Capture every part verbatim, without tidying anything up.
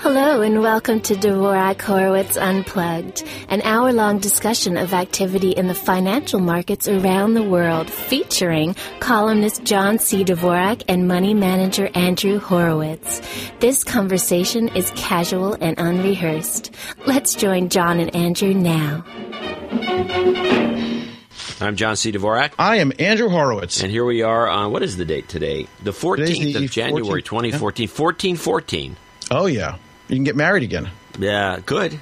Hello and welcome to Dvorak Horowitz Unplugged, an hour-long discussion of activity in the financial markets around the world, featuring columnist John C. Dvorak and money manager Andrew Horowitz. This conversation is casual and unrehearsed. Let's join John and Andrew now. I'm John C. Dvorak. I am Andrew Horowitz. And here we are on, what is the date today? The fourteenth the of January, twenty fourteen. Yeah. fourteen fourteen. Oh, yeah. You can get married again. Yeah, good.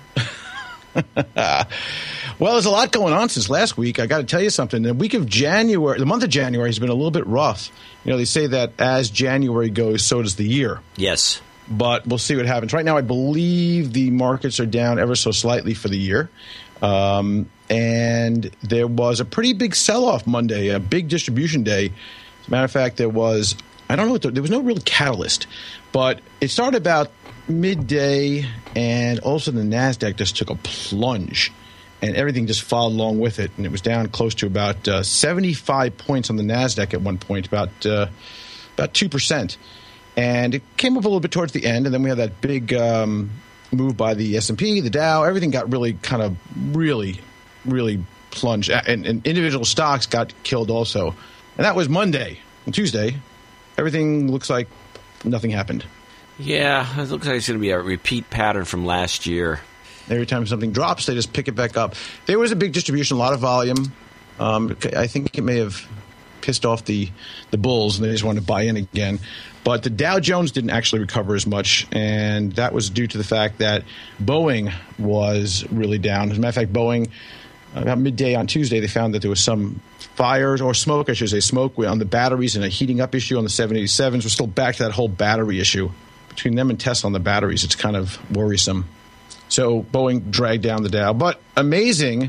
Well, there's a lot going on since last week. I got to tell you something. The week of January, the month of January has been a little bit rough. You know, they say that as January goes, so does the year. Yes. But we'll see what happens. Right now, I believe the markets are down ever so slightly for the year. Um, and there was a pretty big sell-off Monday, a big distribution day. As a matter of fact, there was, I don't know, what the, there was no real catalyst. But it started about midday, and also the NASDAQ just took a plunge, and everything just followed along with it. And it was down close to about uh, seventy-five points on the NASDAQ at one point, about uh, about two percent. And it came up a little bit towards the end, and then we had that big um, move by the S and P, the Dow. Everything got really kind of really, really plunged. And, and individual stocks got killed also. And that was Monday. And Tuesday, everything looks like nothing happened. Yeah, it looks like it's going to be a repeat pattern from last year. Every time something drops, they just pick it back up. There was a big distribution, a lot of volume. Um, I think it may have pissed off the, the bulls, and they just wanted to buy in again. But the Dow Jones didn't actually recover as much, and that was due to the fact that Boeing was really down. As a matter of fact, Boeing, about midday on Tuesday, they found that there was some fires or smoke, I should say, smoke on the batteries and a heating up issue on the seven eighty-sevens. We're still back to that whole battery issue. Between them and Tesla on the batteries, it's kind of worrisome. So Boeing dragged down the Dow. But amazing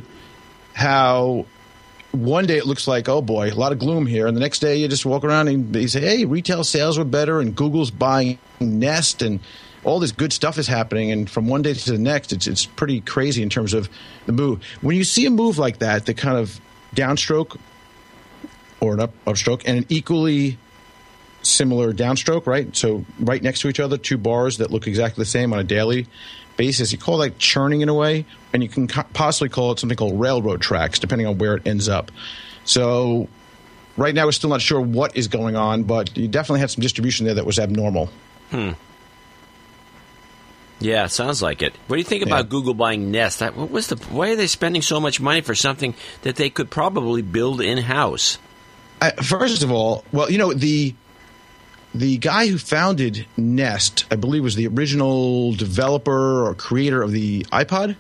how one day it looks like, oh boy, a lot of gloom here. And the next day you just walk around and you say, hey, retail sales were better and Google's buying Nest and all this good stuff is happening. And from one day to the next, it's it's pretty crazy in terms of the move. When you see a move like that, the kind of downstroke or an up upstroke and an equally similar downstroke, right? So right next to each other, two bars that look exactly the same on a daily basis. You call that churning in a way, and you can co- possibly call it something called railroad tracks, depending on where it ends up. So right now we're still not sure what is going on, but you definitely had some distribution there that was abnormal. Hmm. Yeah, sounds like it. What do you think about yeah. Google buying Nest? What was the? Why are they spending so much money for something that they could probably build in-house? Uh, first of all, well, you know, the the guy who founded Nest, I believe, was the original developer or creator of the iPod.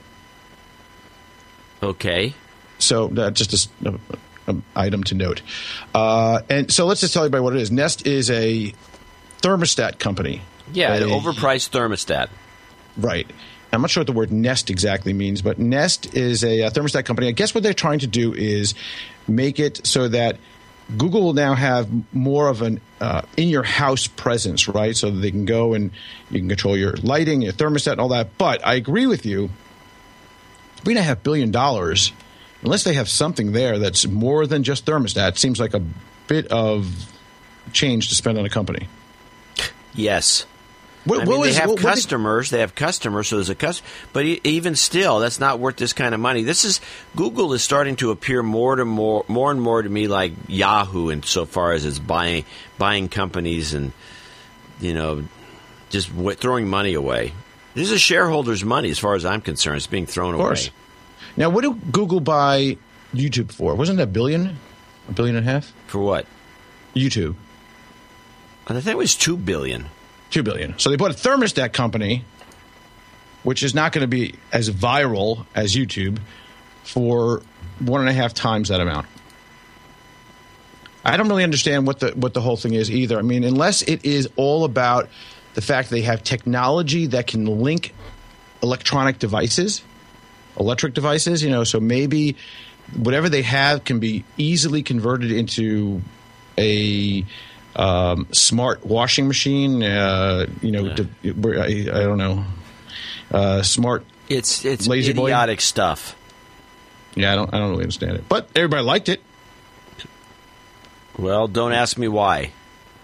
Okay. So uh, just an item to note. Uh, and so let's just tell everybody what it is. Nest is a thermostat company. Yeah, a, an overpriced thermostat. Right. I'm not sure what the word Nest exactly means, but Nest is a, a thermostat company. I guess what they're trying to do is make it so that Google will now have more of an uh, in-your-house presence, right? So that they can go and you can control your lighting, your thermostat, and all that. But I agree with you. three point five billion dollars, unless they have something there that's more than just thermostat, seems like a bit of change to spend on a company. Yes. What, I mean, what they was, have what, what customers. Did, they have customers, so there's a customer. But even still, that's not worth this kind of money. This is Google is starting to appear more to more, more and more to me like Yahoo, insofar as it's buying buying companies and you know just w- throwing money away. This is shareholders' money, as far as I'm concerned. It's being thrown of course. away. Now, what did Google buy YouTube for? Wasn't that a billion, a billion and a half? For what? YouTube. I think it was two billion. Two billion. So they bought a thermostat company, which is not going to be as viral as YouTube, for one and a half times that amount. I don't really understand what the what the whole thing is either. I mean, unless it is all about the fact they have technology that can link electronic devices, electric devices, you know, so maybe whatever they have can be easily converted into a Um, smart washing machine, uh, you know, yeah. to, I, I don't know, uh, smart. It's it's lazy idiotic boy. stuff. Yeah, I don't I don't really understand it, but everybody liked it. Well, don't ask me why.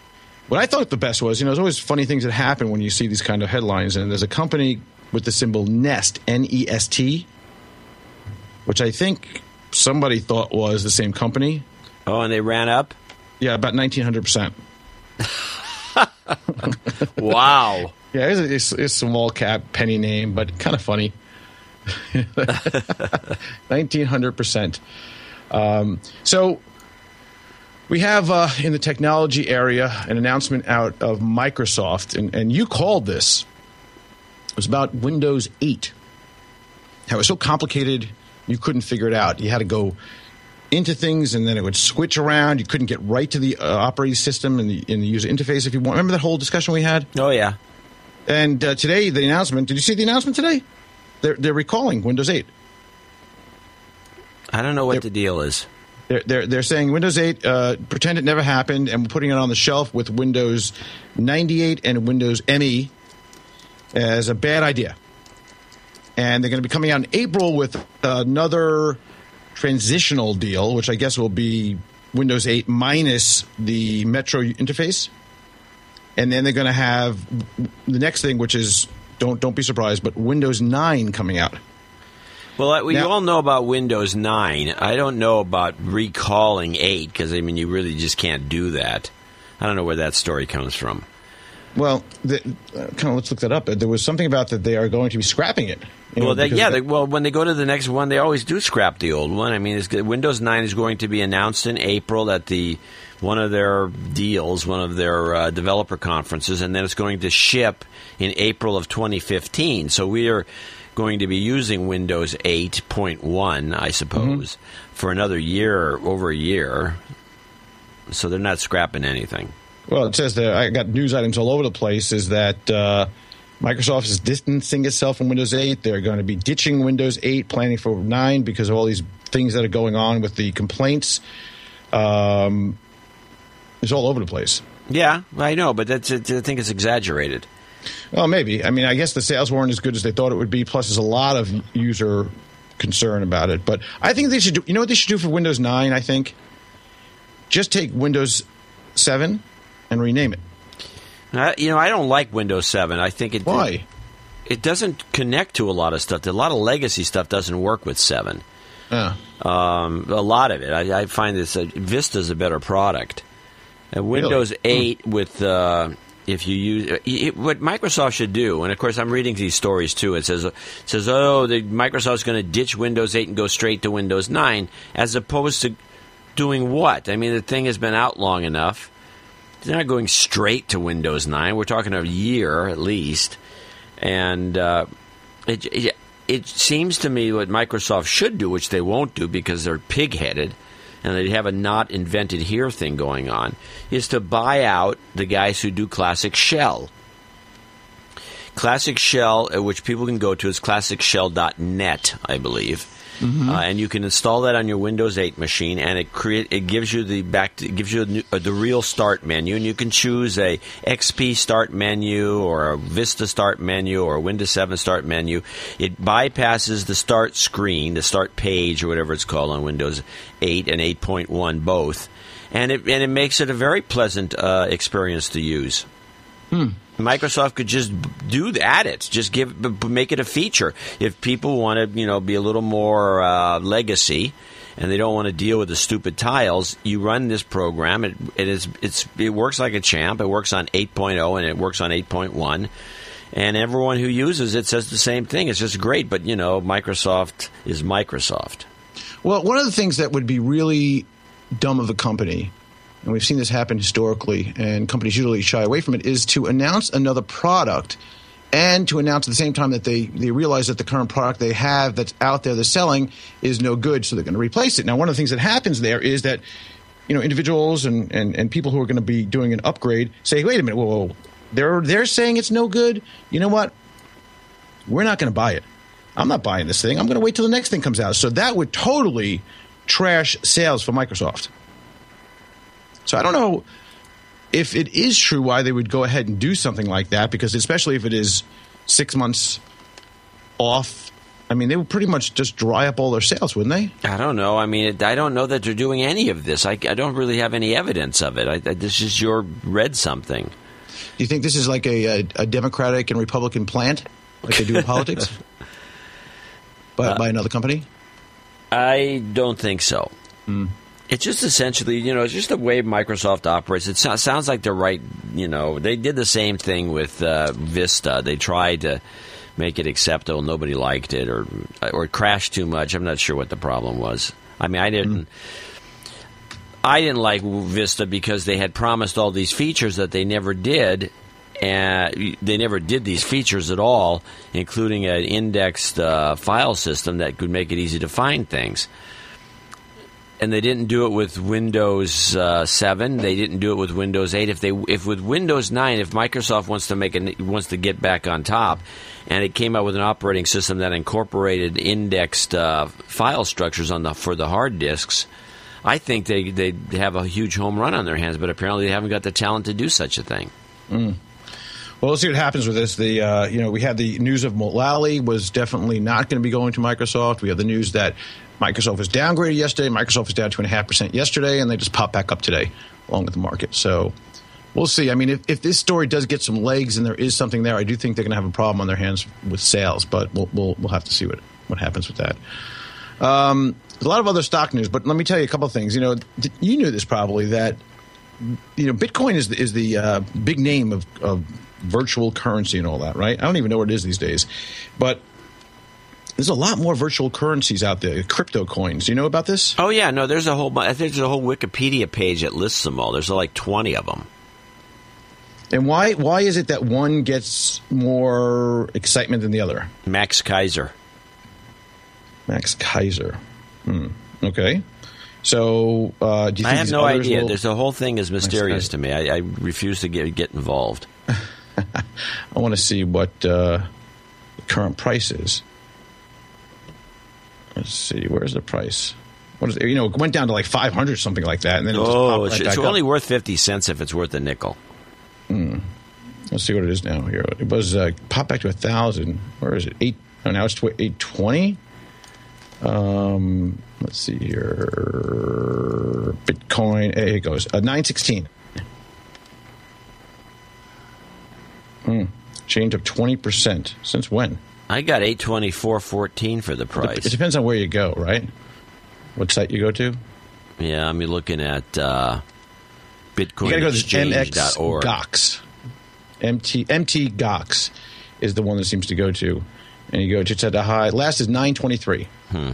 What I thought the best was, you know, there's always funny things that happen when you see these kind of headlines. And there's a company with the symbol Nest, N E S T, which I think somebody thought was the same company. Oh, and they ran up? Yeah, about nineteen hundred percent. Wow. Yeah, it's a, it's, it's a small cap penny name, but kind of funny. nineteen hundred percent. Um, so we have uh, in the technology area an announcement out of Microsoft, and, and you called this. It was about Windows eight. How it was so complicated, you couldn't figure it out. You had to go into things, and then it would switch around. You couldn't get right to the uh, operating system and the, in the user interface if you want. Remember that whole discussion we had? Oh, yeah. And uh, today, the announcement, did you see the announcement today? They're, they're recalling Windows eight. I don't know what they're, the deal is. They're, they're, they're saying Windows eight, uh, pretend it never happened, and we're putting it on the shelf with Windows ninety-eight and Windows M E as a bad idea. And they're going to be coming out in April with another transitional deal, which I guess will be Windows eight minus the Metro interface. And then they're going to have the next thing, which is, don't don't be surprised, but Windows nine coming out. Well, I, well now, you all know about Windows nine. I don't know about recalling eight, because, I mean, you really just can't do that. I don't know where that story comes from. Well, the, uh, kind of let's look that up. There was something about that they are going to be scrapping it. You know, well, they, yeah. they, They, well, when they go to the next one, they always do scrap the old one. I mean, it's, Windows nine is going to be announced in April at the one of their deals, one of their uh, developer conferences, and then it's going to ship in April of twenty fifteen. So we are going to be using Windows eight point one, I suppose, mm-hmm. for another year, over a year. So they're not scrapping anything. Well, it says that I got news items all over the place. Is that uh, Microsoft is distancing itself from Windows eight. They're going to be ditching Windows eight, planning for nine because of all these things that are going on with the complaints. Um, it's all over the place. Yeah, I know, but that's, I think it's exaggerated. Well, maybe. I mean, I guess the sales weren't as good as they thought it would be. Plus, there's a lot of user concern about it. But I think they should do. You know what they should do for Windows nine? I think just take Windows seven and rename it. Uh, you know, I don't like Windows seven. I think it. Why? It, it doesn't connect to a lot of stuff. A lot of legacy stuff doesn't work with seven. Yeah. Um, a lot of it. I, I find this uh, Vista's a better product. Uh, Windows really? eight hmm. with uh, if you use it, what Microsoft should do, and of course I'm reading these stories too. It says it says oh, the Microsoft's going to ditch Windows eight and go straight to Windows nine, as opposed to doing what? I mean, the thing has been out long enough. They're not going straight to Windows nine. We're talking a year at least, and uh, it, it it seems to me what Microsoft should do, which they won't do because they're pig-headed, and they have a not invented here thing going on, is to buy out the guys who do Classic Shell. Classic Shell, which people can go to, is classic shell dot net, I believe. Mm-hmm. Uh, and you can install that on your Windows eight machine, and it create it gives you the back to, it gives you a new, uh, the real start menu, and you can choose a X P start menu or a Vista start menu or a Windows seven start menu. It bypasses the start screen, the start page, or whatever it's called on Windows eight and eight point one both, and it and it makes it a very pleasant uh, experience to use. Hmm. Microsoft could just do add it, just give, make it a feature. If people want to, you know, be a little more uh, legacy, and they don't want to deal with the stupid tiles, you run this program. It, it is, it's, it works like a champ. It works on eight point oh and it works on eight point one, and everyone who uses it says the same thing. It's just great, but you know, Microsoft is Microsoft. Well, one of the things that would be really dumb of a company, and we've seen this happen historically, and companies usually shy away from it, is to announce another product and to announce at the same time that they, they realize that the current product they have that's out there they're selling is no good, so they're going to replace it. Now, one of the things that happens there is that, you know, individuals and, and, and people who are going to be doing an upgrade say, wait a minute, whoa, whoa, whoa. They're, they're saying it's no good? You know what? We're not going to buy it. I'm not buying this thing. I'm going to wait till the next thing comes out. So that would totally trash sales for Microsoft. So I don't know if it is true why they would go ahead and do something like that, because especially if it is six months off I mean, they would pretty much just dry up all their sales, wouldn't they? I don't know. I mean, I don't know that they're doing any of this. I, I don't really have any evidence of it. I, I, this is your read something. Do you think this is like a, a, a Democratic and Republican plant, like they do in politics, by, uh, by another company? I don't think so. Mm. It's just essentially, you know, it's just the way Microsoft operates. It so- sounds like they're right. You know, they did the same thing with uh, Vista. They tried to make it acceptable. Nobody liked it, or or it crashed too much. I'm not sure what the problem was. I mean, I didn't. Mm. I didn't like Vista because they had promised all these features that they never did, and they never did these features at all, including an indexed uh, file system that could make it easy to find things. And they didn't do it with Windows uh, seven. They didn't do it with Windows eight. If they, if with Windows nine, if Microsoft wants to make a, wants to get back on top, and it came out with an operating system that incorporated indexed uh, file structures on the for the hard disks, I think they they have a huge home run on their hands. But apparently, they haven't got the talent to do such a thing. Mm. Well, we'll see what happens with this. The uh, you know we had the news of Mullally was definitely not going to be going to Microsoft. We have the news that Microsoft was downgraded yesterday. Microsoft was down two and a half percent yesterday, and they just popped back up today, along with the market. So we'll see. I mean, if, if this story does get some legs and there is something there, I do think they're going to have a problem on their hands with sales. But we'll we'll, we'll have to see what, what happens with that. Um, there's a lot of other stock news, but let me tell you a couple of things. You know, you knew this probably that you know Bitcoin is the, is the uh, big name of, of virtual currency and all that, right? I don't even know what it is these days, but there's a lot more virtual currencies out there, crypto coins. Do you know about this? Oh yeah, no. There's a whole. I think there's a whole Wikipedia page that lists them all. There's like twenty of them. And why why is it that one gets more excitement than the other? Max Kaiser. Max Kaiser. Hmm. Okay. So uh, do you think I have no idea. Will... There's the whole thing is mysterious to me. I, I refuse to get get involved. I want to see what uh, the current price is. Let's see. Where's the price? What is it? You know, it went down to like five hundred, something like that, and then it just oh, popped right it's, back it's only up. worth fifty cents if it's worth a nickel. Hmm. Let's see what it is now. Here, it was uh, popped back to a thousand. Where is it? Eight. Oh, now it's tw- eight twenty. Um. Let's see here. Bitcoin. Hey, it goes uh, nine sixteen. Hmm. Change of twenty percent. Since when? I got eight twenty four fourteen for the price. It depends on where you go, right? What site you go to? Yeah, I'm looking at uh, Bitcoin You got to go to exchange M dot org. X Gox. M T M T Gox is the one that seems to go to, and you go to it's at the high. Last is nine twenty three. Hmm.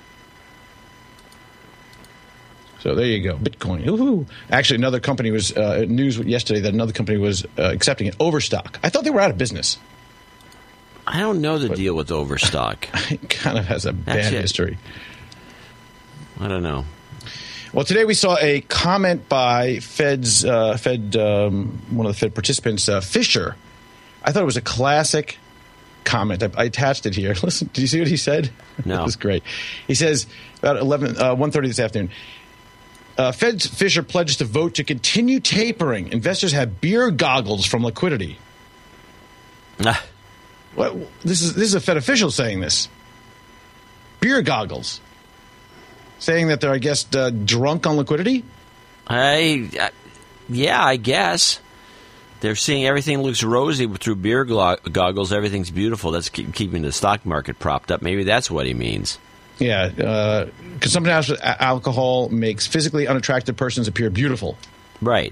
So there you go, Bitcoin. Woo-hoo. Actually, another company was uh, news yesterday that another company was uh, accepting it. Overstock. I thought they were out of business. I don't know the But- deal with Overstock. It kind of has a That's bad it. history. I don't know. Well, today we saw a comment by Fed's uh, Fed um, one of the Fed participants, uh, Fisher. I thought it was a classic comment. I, I attached it here. Listen, did you see what he said? No. It was great. He says about eleven uh, one thirty this afternoon. Uh, Fed's Fisher pledges to vote to continue tapering. Investors have beer goggles from liquidity. Ah, What? This is this is a Fed official saying this. Beer goggles, saying that they're, I guess, uh, drunk on liquidity. I, I, yeah, I guess. They're seeing everything looks rosy through beer glo- goggles. Everything's beautiful. That's keep, keeping the stock market propped up. Maybe that's what he means. Yeah, because something else with a- alcohol makes physically unattractive persons appear beautiful. Right.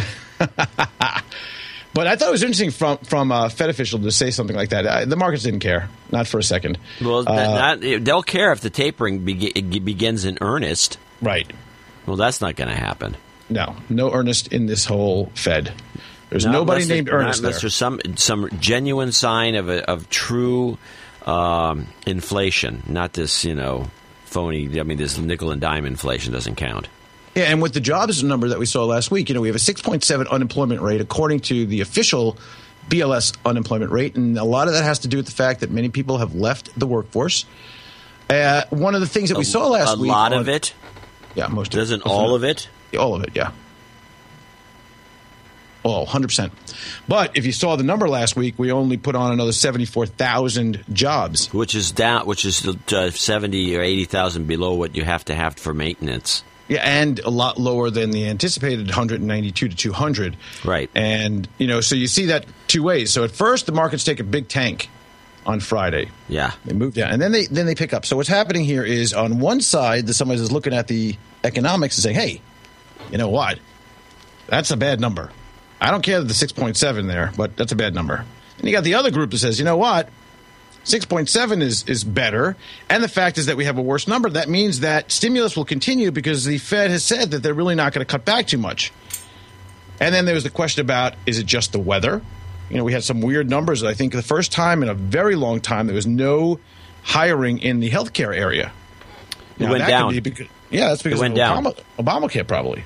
But I thought it was interesting from from a Fed official to say something like that. Uh, the markets didn't care, not for a second. Well, Uh, not, they'll care if the tapering be- begins in earnest. Right. Well, that's not going to happen. No, no Ernest in this whole Fed. There's Not nobody unless named there- Ernest not there. unless there's some some genuine sign of a, of true um, inflation, not this you know phony. I mean, this nickel and dime inflation doesn't count. Yeah, and with the jobs number that we saw last week, you know, we have a six point seven unemployment rate according to the official B L S unemployment rate, and a lot of that has to do with the fact that many people have left the workforce. Uh, one of the things that we A- saw last a week, lot on- of it. yeah, most of Doesn't most all of it? All of it, yeah. Oh, one hundred percent. But if you saw the number last week, we only put on another seventy-four thousand jobs. Which is down, which is uh, seventy or eighty thousand below what you have to have for maintenance. Yeah, and a lot lower than the anticipated one ninety-two to two hundred. Right. And, you know, so you see that two ways. So at first, the markets take a big tank on Friday. Yeah. They move down, and then they then they pick up. So what's happening here is on one side, somebody is looking at the economics and saying, hey, you know what? That's a bad number. I don't care that the six point seven there, but that's a bad number. And you got the other group that says, you know what? six point seven is, is better. And the fact is that we have a worse number. That means that stimulus will continue because the Fed has said that they're really not going to cut back too much. And then there was the question about, is it just the weather? You know, we had some weird numbers. I think the first time in a very long time there was no hiring in the healthcare area. It now, went down. Be because, yeah, that's because it went of down. Obama, Obamacare probably.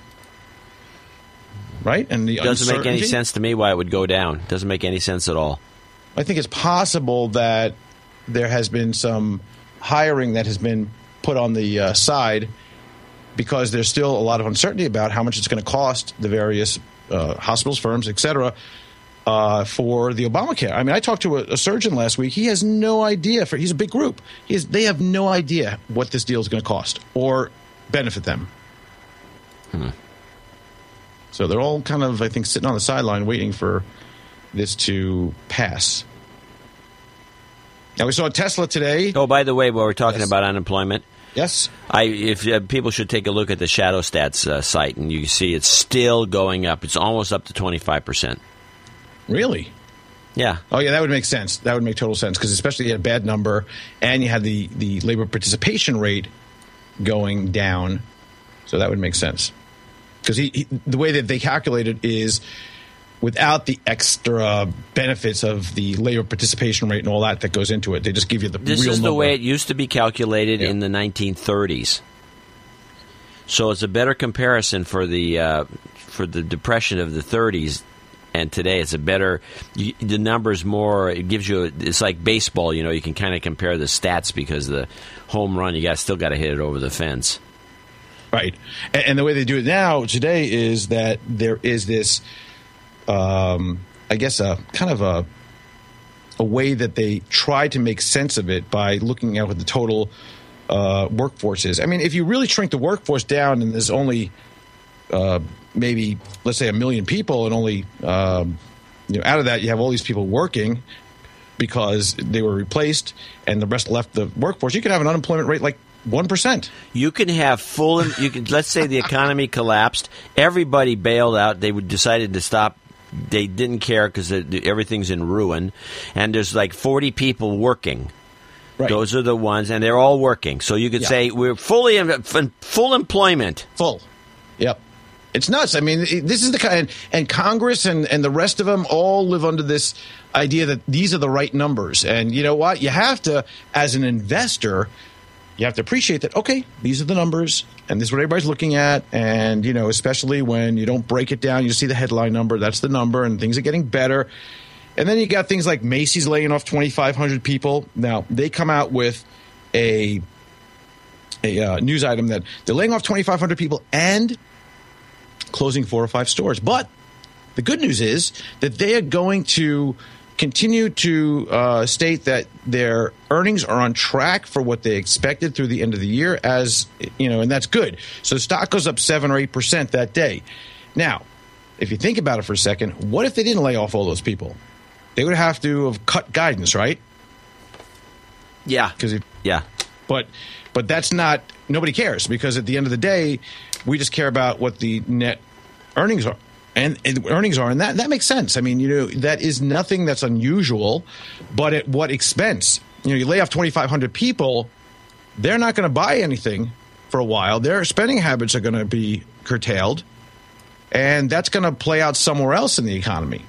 Right? And the doesn't make any sense to me why it would go down. Doesn't make any sense at all. I think it's possible that there has been some hiring that has been put on the uh, side because there's still a lot of uncertainty about how much it's going to cost the various uh, hospitals, firms, et cetera, uh, for the Obamacare. I mean, I talked to a, a surgeon last week. He has no idea. For he's a big group. He has, they have no idea what this deal is going to cost or benefit them. Hmm. So they're all kind of, I think, sitting on the sideline waiting for this to pass. Now, we saw Tesla today. Oh, by the way, while we're talking Yes. about unemployment, Yes. I if uh, people should take a look at the Shadow Stats uh, site, and you see it's still going up. It's almost up to twenty-five percent. Really? Yeah. Oh, yeah, that would make sense. That would make total sense because especially you had a bad number and you had the, the labor participation rate going down. So that would make sense. Because he, he, the way that they calculate it is without the extra benefits of the labor participation rate and all that that goes into it. They just give you the This real is the number. way it used to be calculated Yeah. in the nineteen thirties. So it's a better comparison for the uh, for the depression of the thirties. And today it's a better, you, the numbers more, it gives you, a, it's like baseball, you know, you can kind of compare the stats because the home run, you got still got to hit it over the fence. Right. And, and the way they do it now today is that there is this, um, I guess, a kind of a, a way that they try to make sense of it by looking at what the total uh, workforce is. I mean, if you really shrink the workforce down and there's only uh, maybe, let's say, a million people and only, um, you know, out of that you have all these people working because they were replaced and the rest left the workforce, you could have an unemployment rate like one percent. You can have full, you can, let's say the economy collapsed, everybody bailed out, they would decided to stop, they didn't care because everything's in ruin, and there's like forty people working. Right. Those are the ones, and they're all working. So you could Yeah. say we're fully in full employment. Full. Yep. It's nuts. I mean, it- this is the kind, and Congress and, and the rest of them all live under this idea that these are the right numbers. And you know what? You have to, as an investor, you have to appreciate that, okay, these are the numbers, and this is what everybody's looking at. And, you know, especially when you don't break it down, you see the headline number, that's the number, and things are getting better. And then you got things like Macy's laying off twenty-five hundred people. Now, they come out with a, a uh, news item that they're laying off twenty-five hundred people and closing four or five stores. But the good news is that they are going to continue to uh, state that their earnings are on track for what they expected through the end of the year, as you know, and that's good. So the stock goes up seven or eight percent that day. Now, if you think about it for a second, what if they didn't lay off all those people? They would have to have cut guidance, right? Yeah. Because Yeah. But but that's not, nobody cares, because at the end of the day, we just care about what the net earnings are. And, and earnings are, and that, that makes sense. I mean, you know, that is nothing that's unusual, but at what expense? You know, you lay off twenty-five hundred people, they're not going to buy anything for a while. Their spending habits are going to be curtailed, and that's going to play out somewhere else in the economy.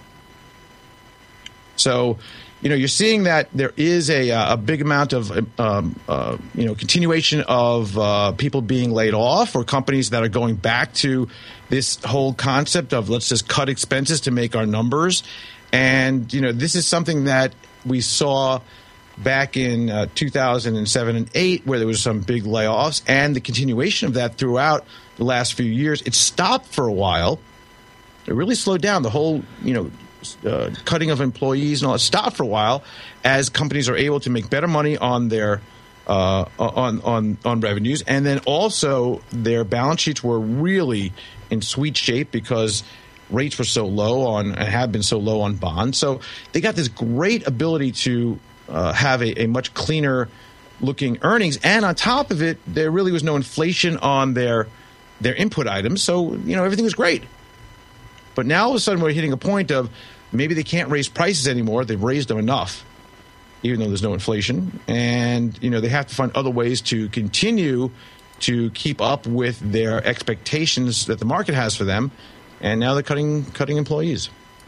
So, you know, you're seeing that there is a, a big amount of, um, uh, you know, continuation of uh, people being laid off, or companies that are going back to this whole concept of let's just cut expenses to make our numbers. And, you know, this is something that we saw back in uh, two thousand seven and eight, where there was some big layoffs, and the continuation of that throughout the last few years. It stopped for a while. It really slowed down. The whole, you know, uh, cutting of employees and all that stopped for a while as companies are able to make better money on their uh, on on on revenues, and then also their balance sheets were really in sweet shape because rates were so low on and have been so low on bonds. So they got this great ability to uh, have a, a much cleaner looking earnings, and on top of it, there really was no inflation on their their input items. So you know everything was great. But now all of a sudden we're hitting a point of maybe they can't raise prices anymore. They've raised them enough, even though there's no inflation. And, you know, they have to find other ways to continue to keep up with their expectations that the market has for them. And now they're cutting cutting employees.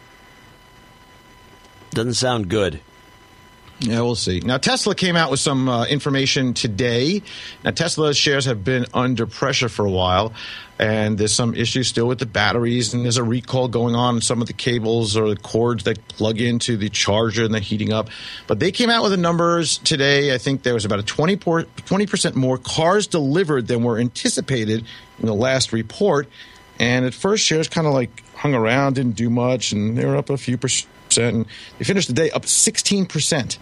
Doesn't sound good. Yeah, we'll see. Now, Tesla came out with some uh, information today. Now, Tesla's shares have been under pressure for a while, and there's some issues still with the batteries, and there's a recall going on in some of the cables or the cords that plug into the charger and the heating up. But they came out with the numbers today. I think there was about a twenty percent more cars delivered than were anticipated in the last report. And at first, shares kind of like hung around, didn't do much, and they were up a few percent. And they finished the day up sixteen percent.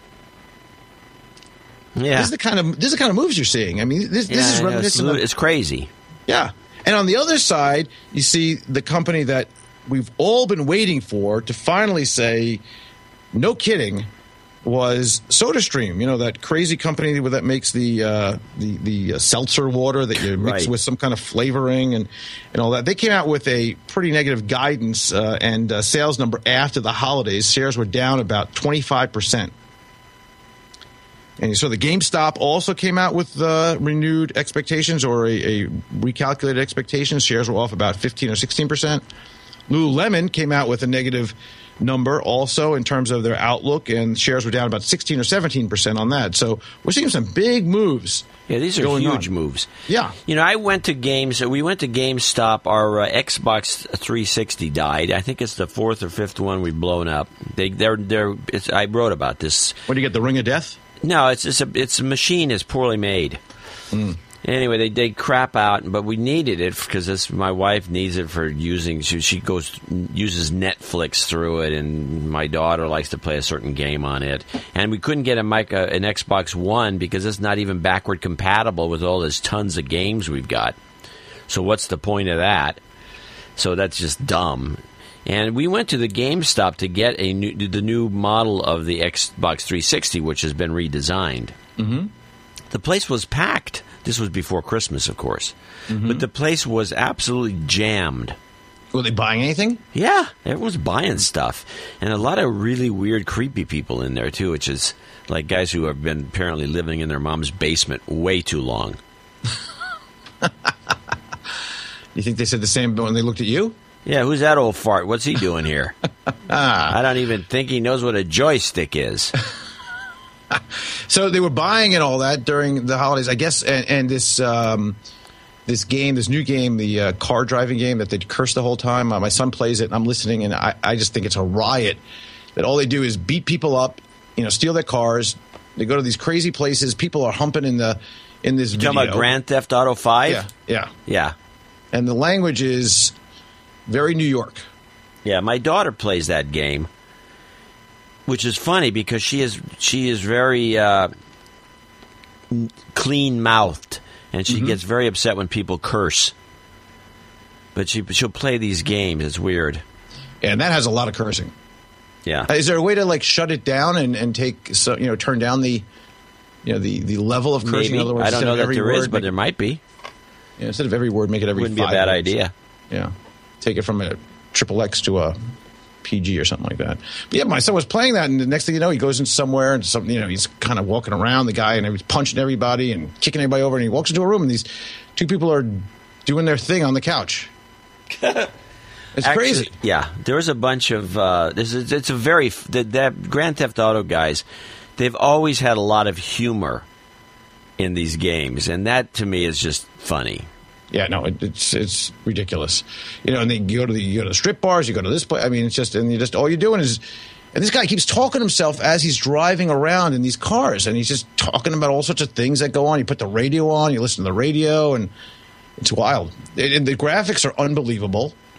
Yeah, this is the kind of this is the kind of moves you're seeing. I mean, this yeah, this is reminiscent. It's, of, it's crazy. Yeah, and on the other side, you see the company that we've all been waiting for to finally say, "No kidding," was SodaStream. You know, that crazy company that makes the uh, the the uh, seltzer water that you mix right. with some kind of flavoring and and all that. They came out with a pretty negative guidance uh, and uh, sales number after the holidays. Shares were down about twenty-five percent. And so the GameStop also came out with uh, renewed expectations or a, a recalculated expectations. Shares were off about fifteen or sixteen percent. Lululemon came out with a negative number also in terms of their outlook, and shares were down about sixteen or seventeen percent on that. So we're seeing some big moves. Yeah, these are huge on. moves. Yeah. You know, I went to games. We went to GameStop. Our uh, Xbox three sixty died. I think it's the fourth or fifth one we've blown up. They, they're, they're, it's, I wrote about this. What do you get, the Ring of Death? No, it's it's a it's a machine is poorly made. Mm. Anyway, they they crap out, but we needed it because this my wife needs it for using. She she goes uses Netflix through it, and my daughter likes to play a certain game on it. And we couldn't get a mic a, an Xbox One because it's not even backward compatible with all those tons of games we've got. So what's the point of that? So that's just dumb. And we went to the GameStop to get a new, the new model of the Xbox three sixty, which has been redesigned. Mm-hmm. The place was packed. This was before Christmas, of course. Mm-hmm. But the place was absolutely jammed. Were they buying anything? Yeah, everyone was buying stuff. And a lot of really weird, creepy people in there, too, which is like guys who have been apparently living in their mom's basement way too long. You think they said the same when they looked at you? Yeah, who's that old fart? What's he doing here? I don't even think he knows what a joystick is. So they were buying and all that during the holidays, I guess, and, and this um, this game, this new game, the uh, car driving game that they curse the whole time. Uh, my son plays it, and I'm listening, and I, I just think it's a riot. That all they do is beat people up, you know, steal their cars. They go to these crazy places. People are humping in the in this You're video. talking about Grand Theft Auto five? Yeah, yeah, yeah. And the language is very New York. Yeah, my daughter plays that game, which is funny because she is she is very uh, clean-mouthed, and she mm-hmm. gets very upset when people curse. But she she'll play these games. It's weird. Yeah, and that has a lot of cursing. Yeah. Uh, is there a way to like shut it down and, and take so you know turn down the you know the, the level of cursing? Maybe. In other words, I don't know that there word, is, but make, there might be. Yeah, instead of every word, make it every. Wouldn't five be a bad words. idea. Yeah, take it from a triple X to a P G or something like that. But yeah, my son was playing that, and the next thing you know, he goes in somewhere, and some, you know, he's kind of walking around the guy, and he's punching everybody and kicking everybody over, and he walks into a room, and these two people are doing their thing on the couch. It's Actually, crazy. Yeah, there was a bunch of. Uh, this is, it's a very that, that Grand Theft Auto guys. They've always had a lot of humor in these games, and that to me is just funny. Yeah, no, it, it's it's ridiculous. You know, and then you go to the you go to the strip bars, you go to this place. I mean, it's just and you just all you're doing is, and this guy keeps talking to himself as he's driving around in these cars, and he's just talking about all sorts of things that go on. You put the radio on, you listen to the radio, and it's wild. And the graphics are unbelievable.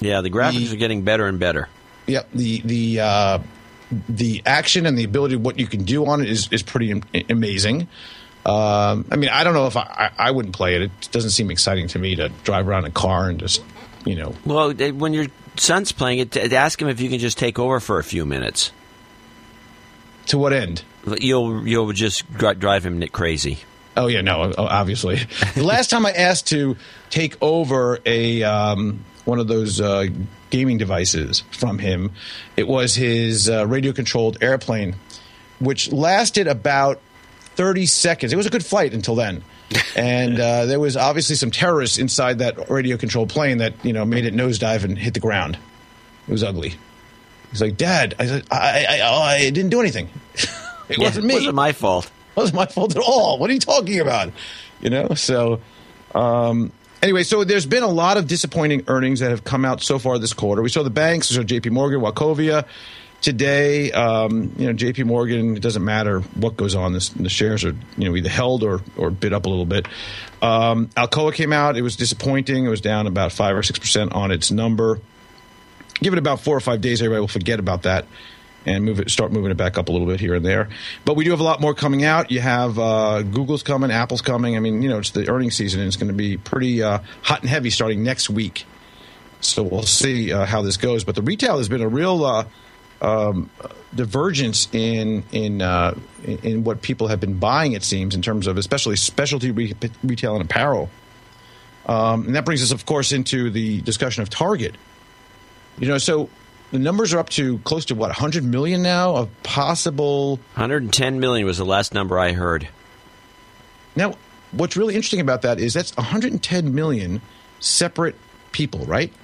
Yeah, the graphics the, are getting better and better. Yep, the the uh, the action and the ability of what you can do on it is is pretty am- amazing. Um, I mean, I don't know if I, I, I wouldn't play it. It doesn't seem exciting to me to drive around in a car and just, you know. Well, when your son's playing it, ask him if you can just take over for a few minutes. To what end? You'll you'll just drive him crazy. Oh, yeah, no, obviously. The last time I asked to take over a um, one of those uh, gaming devices from him, it was his uh, radio-controlled airplane, which lasted about thirty seconds. It was a good flight until then. And uh, there was obviously some terrorists inside that radio-controlled plane that, you know, made it nosedive and hit the ground. It was ugly. He's like, Dad, I said, I, I, I, I didn't do anything. It yeah, wasn't me. It wasn't my fault. It wasn't my fault at all. What are you talking about? You know, so um, anyway, so there's been a lot of disappointing earnings that have come out so far this quarter. We saw the banks, we saw J P Morgan, Wachovia. Today, um, you know, J P Morgan, it doesn't matter what goes on. This, the shares are, you know, either held or, or bid up a little bit. Um, Alcoa came out. It was disappointing. It was down about five or six percent on its number. Give it about four or five days, everybody will forget about that and move it, start moving it back up a little bit here and there. But we do have a lot more coming out. You have uh, Google's coming, Apple's coming. I mean, you know, it's the earnings season, and it's going to be pretty uh, hot and heavy starting next week. So we'll see uh, how this goes. But the retail has been a real uh, um, divergence in in, uh, in in what people have been buying, it seems, in terms of especially specialty re- retail and apparel. Um, and that brings us, of course, into the discussion of Target. You know, so the numbers are up to close to, what, one hundred million now of possible... one hundred ten million was the last number I heard. Now, what's really interesting about that is that's one hundred ten million separate people, right?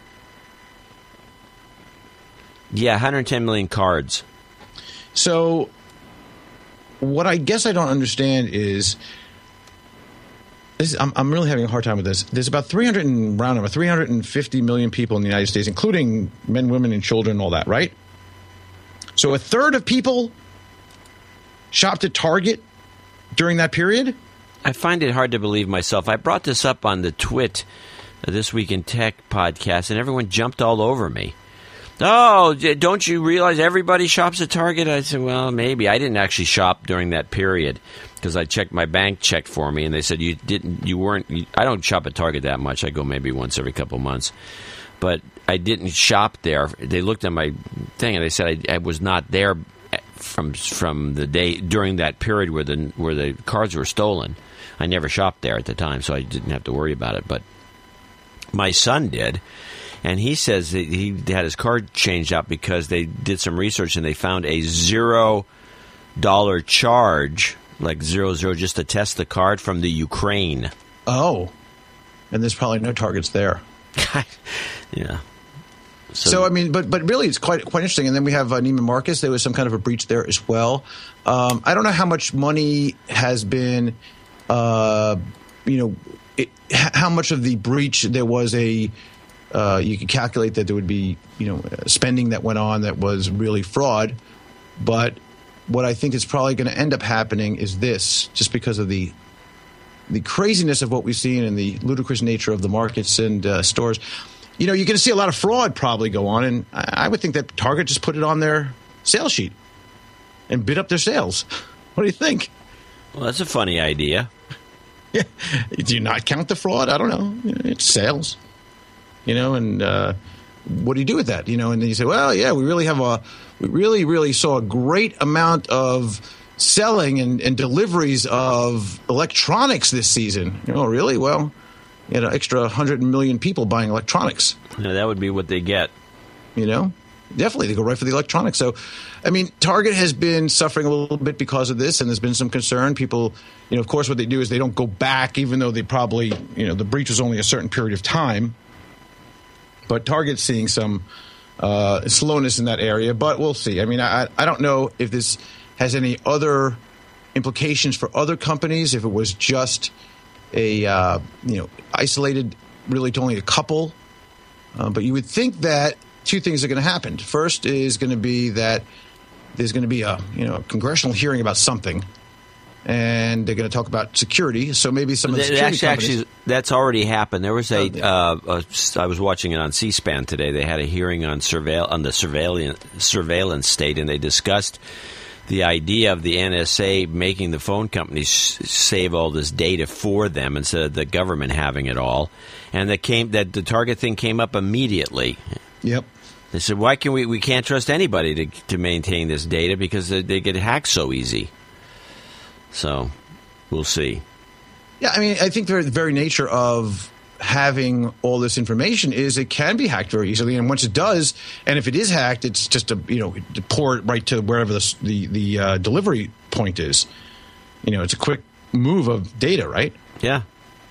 Yeah, one hundred ten million cards. So what I guess I don't understand is... This, I'm, I'm really having a hard time with this. There's about three hundred and round number three hundred fifty million people in the United States, including men, women, and children, and all that, right? So a third of people shopped at Target during that period. I find it hard to believe myself. I brought this up on the Twit, uh, This Week in Tech podcast, and everyone jumped all over me. Oh, don't you realize everybody shops at Target? I said, well, maybe. I didn't actually shop during that period because I checked, my bank checked for me, and they said you didn't, you weren't. You, I don't shop at Target that much. I go maybe once every couple months, but I didn't shop there. They looked at my thing and they said I, I was not there from from the day during that period where the where the cards were stolen. I never shopped there at the time, so I didn't have to worry about it. But my son did. And he says that he had his card changed out because they did some research and they found a zero dollar charge, like zero zero, just to test the card from the Ukraine. Oh, and there's probably no Targets there. Yeah. So, so I mean, but but really, it's quite quite interesting. And then we have uh, Neiman Marcus. There was some kind of a breach there as well. Um, I don't know how much money has been, uh, you know, it, how much of the breach there was a. Uh, you could calculate that there would be, you know, spending that went on that was really fraud. But what I think is probably going to end up happening is this, just because of the the craziness of what we've seen and the ludicrous nature of the markets and uh, stores. You know, you're going to see a lot of fraud probably go on, and I, I would think that Target just put it on their sales sheet and bid up their sales. What do you think? Well, that's a funny idea. Yeah. Do you not count the fraud? I don't know. It's sales. You know, and uh, what do you do with that? You know, and then you say, well, yeah, we really have a, we really, really saw a great amount of selling and, and deliveries of electronics this season. You know, really? Well, you had an extra one hundred million people buying electronics. Yeah, that would be what they get. You know, definitely they go right for the electronics. So, I mean, Target has been suffering a little bit because of this, and there's been some concern. People, you know, of course, what they do is they don't go back, even though they probably, you know, the breach was only a certain period of time. But Target's seeing some uh, slowness in that area, but we'll see. I mean, I, I don't know if this has any other implications for other companies, if it was just a, uh, you know, isolated really to only a couple. Uh, but you would think that two things are going to happen. First is going to be that there's going to be a, you know, a congressional hearing about something. and they're going to talk about security. So maybe some of the security actually, companies. actually, that's already happened. There was a, Oh, uh, a. I was watching it on C-SPAN today. They had a hearing on surveil on the surveillance surveillance state, and they discussed the idea of the N S A making the phone companies save all this data for them instead of the government having it all. And that came that the Target thing came up immediately. Yep. They said, "Why can we? We can't trust anybody to to maintain this data because they, they get hacked so easy." So, we'll see. Yeah, I mean, I think the very nature of having all this information is it can be hacked very easily, and once it does, and if it is hacked, it's just a you know to pour it right to wherever the the, the uh, delivery point is. You know, it's a quick move of data, right? Yeah.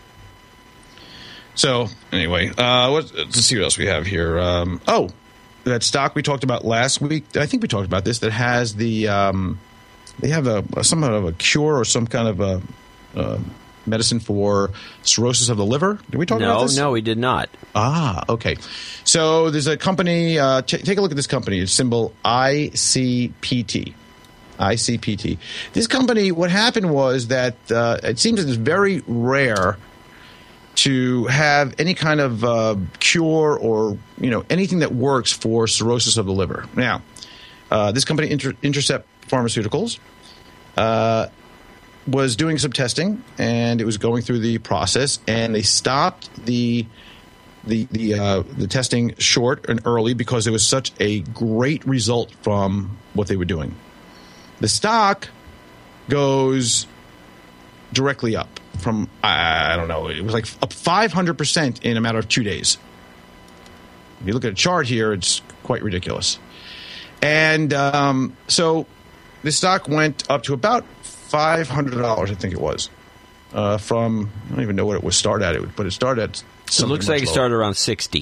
So anyway, uh, what, let's see what else we have here. Um, oh, that stock we talked about last week. I think we talked about this. That has the um, they have a some kind of a cure or some kind of a uh, medicine for cirrhosis of the liver. Did we talk no, about this? No, we did not. Ah, okay. So there's a company. Uh, t- take a look at this company. It's symbol I C P T. I C P T. This company. What happened was that uh, it seems it's very rare to have any kind of uh, cure or you know anything that works for cirrhosis of the liver. Now, uh, this company, Inter- Intercept Pharmaceuticals, uh, was doing some testing, and it was going through the process, and they stopped the the the uh, the testing short and early because there was such a great result from what they were doing. The stock goes directly up from I don't know, it was like up five hundred percent in a matter of two days. If you look at a chart here, it's quite ridiculous. And um, so the stock went up to about five hundred dollars, I think it was, uh, from, I don't even know what it was started at, but it started at So it looks like it started around sixty.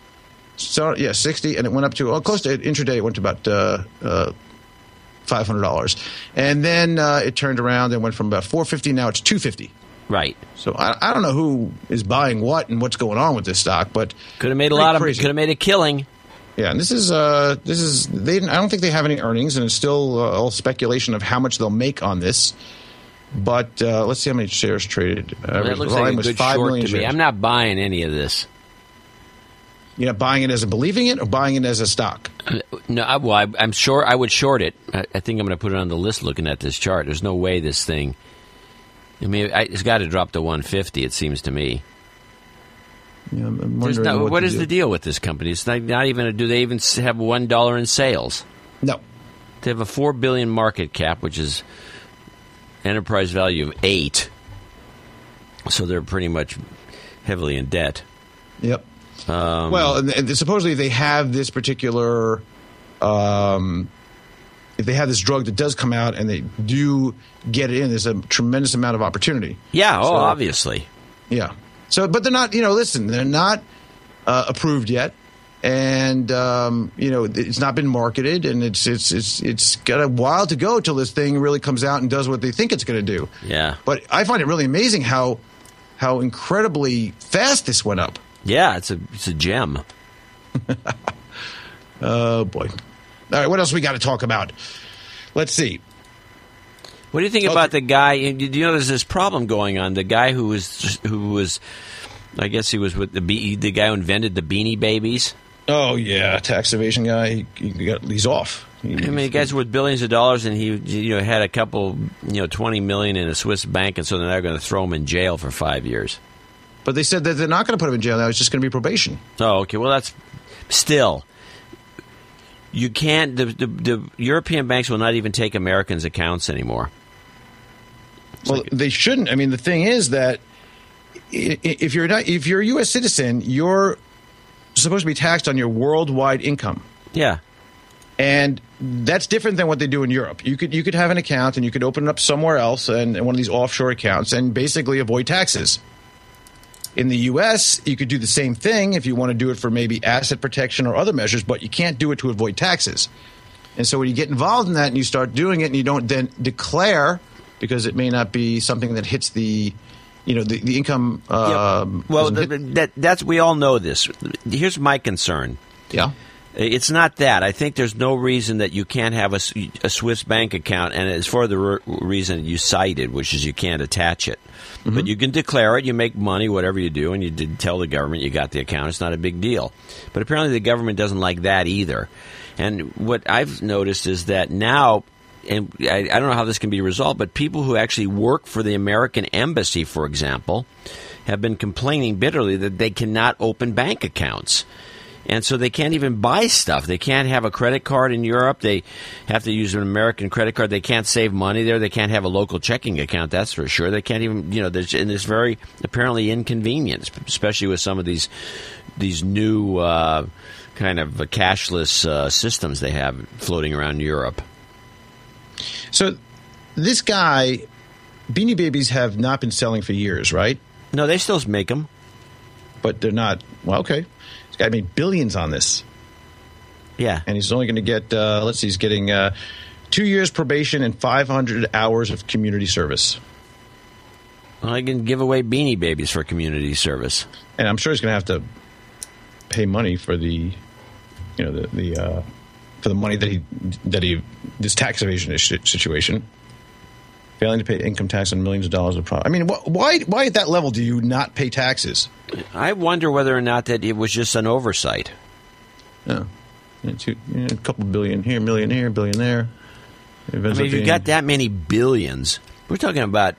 So, yeah, sixty, and it went up to, oh, close to, intraday, it went to about uh, uh, five hundred dollars. And then uh, it turned around and went from about four hundred fifty dollars, now it's two hundred fifty dollars. Right. So I, I don't know who is buying what and what's going on with this stock, but could have made a lot of, could have made a killing. Yeah, and this is uh, this is they. I don't think they have any earnings, and it's still uh, all speculation of how much they'll make on this. But uh, let's see how many shares traded. Well, that looks like a good short to me. I'm not buying any of this. You're not buying it as a believing it, or buying it as a stock? No, I, well, I, I'm sure I would short it. I, I think I'm going to put it on the list. Looking at this chart, there's no way this thing. I mean, I, it's got to drop to one fifty. It seems to me. Yeah, I'm There's wondering no, what, what is do. the deal with this company? It's not, not even. Do they even have one dollar in sales? No. They have a four billion market cap, which is enterprise value of eight. So they're pretty much heavily in debt. Yep. Um, well, and, and supposedly they have this particular. Um, if they have this drug that does come out and they do get it in, there's a tremendous amount of opportunity. Yeah. Oh, so, obviously. Yeah. So, but they're not, you know, listen, they're not uh, approved yet. And, um, you know, it's not been marketed, and it's it's it's it's got a while to go till this thing really comes out and does what they think it's going to do. Yeah. But I find it really amazing how how incredibly fast this went up. Yeah, it's a it's a gem. Oh, boy. All right, what else we got to talk about? Let's see. What do you think okay. about the guy? You know, there's this problem going on. The guy who was who was, I guess he was with the Be- the guy who invented the Beanie Babies. Oh yeah, tax evasion guy. He, he got he's off. He, I mean, the guy's worth billions of dollars, and he you know had a couple you know twenty million in a Swiss bank, and so they're going to throw him in jail for five years. But they said that they're not going to put him in jail now. It's just going to be probation. Oh, okay. Well, that's still. You can't. The, the, the European banks will not even take Americans' accounts anymore. It's well, like, they shouldn't. I mean, the thing is that if you're not, if you're a U S citizen, you're supposed to be taxed on your worldwide income. Yeah, and that's different than what they do in Europe. You could you could have an account and you could open it up somewhere else and, and one of these offshore accounts and basically avoid taxes. In the U S, you could do the same thing if you want to do it for maybe asset protection or other measures, but you can't do it to avoid taxes. And so when you get involved in that and you start doing it and you don't then declare, because it may not be something that hits the, you know, the, the income. Uh, yeah. Well, the, that that's we all know this. Here's my concern. Yeah. It's not that. I think there's no reason that you can't have a, a Swiss bank account, and it's for the re- reason you cited, which is you can't attach it. Mm-hmm. But you can declare it, you make money, whatever you do, and you did tell the government you got the account. It's not a big deal. But apparently the government doesn't like that either. And what I've noticed is that now, and I, I don't know how this can be resolved, but people who actually work for the American embassy, for example, have been complaining bitterly that they cannot open bank accounts. And so they can't even buy stuff. They can't have a credit card in Europe. They have to use an American credit card. They can't save money there. They can't have a local checking account, that's for sure. They can't even, you know, there's, and it's very apparently inconvenient, especially with some of these these new uh, kind of cashless uh, systems they have floating around Europe. So this guy, Beanie Babies have not been selling for years, right? No, they still make them. But they're not, well, okay. This guy made billions on this. Yeah. And he's only going to get, uh, let's see, he's getting uh, two years probation and five hundred hours of community service. Well, I can give away Beanie Babies for community service. And I'm sure he's going to have to pay money for the, you know, the, the uh, for the money that he, that he, this tax evasion situation. Failing to pay income tax on millions of dollars of profit. I mean, wh- why why at that level do you not pay taxes? I wonder whether or not that it was just an oversight. Yeah, yeah, two, yeah a couple billion here, million here, billion there. I mean, if you being... got that many billions, we're talking about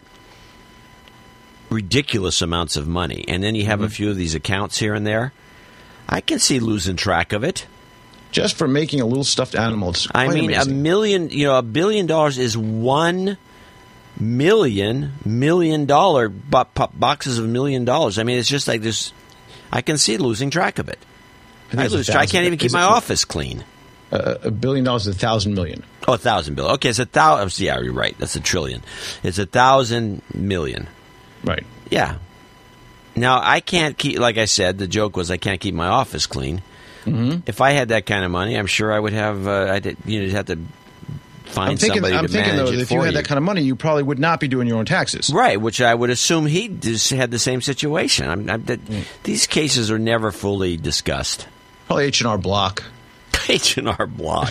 ridiculous amounts of money, and then you have mm-hmm. a few of these accounts here and there. I can see losing track of it. Just for making a little stuffed animal. It's quite I mean, amazing. a million, you know, a billion dollars is one million million dollar bo- boxes of million dollars. I mean, it's just like this. I can see losing track of it. I, I lose track. I can't even keep my office clean. Uh, a billion dollars is a thousand million. Oh, a thousand billion. Okay, it's a thousand. Yeah, you're right. That's a trillion. It's a thousand million. Right. Yeah. Now I can't keep. Like I said, the joke was I can't keep my office clean. Mm-hmm. If I had that kind of money, I'm sure I would have. Uh, I'd you know have to. Find I'm thinking, somebody I'm to thinking manage though, it if you had you. that kind of money, you probably would not be doing your own taxes. Right, which I would assume he just had the same situation. I'm, I'm, that, mm. These cases are never fully discussed. Probably H and R Block. H and R Block.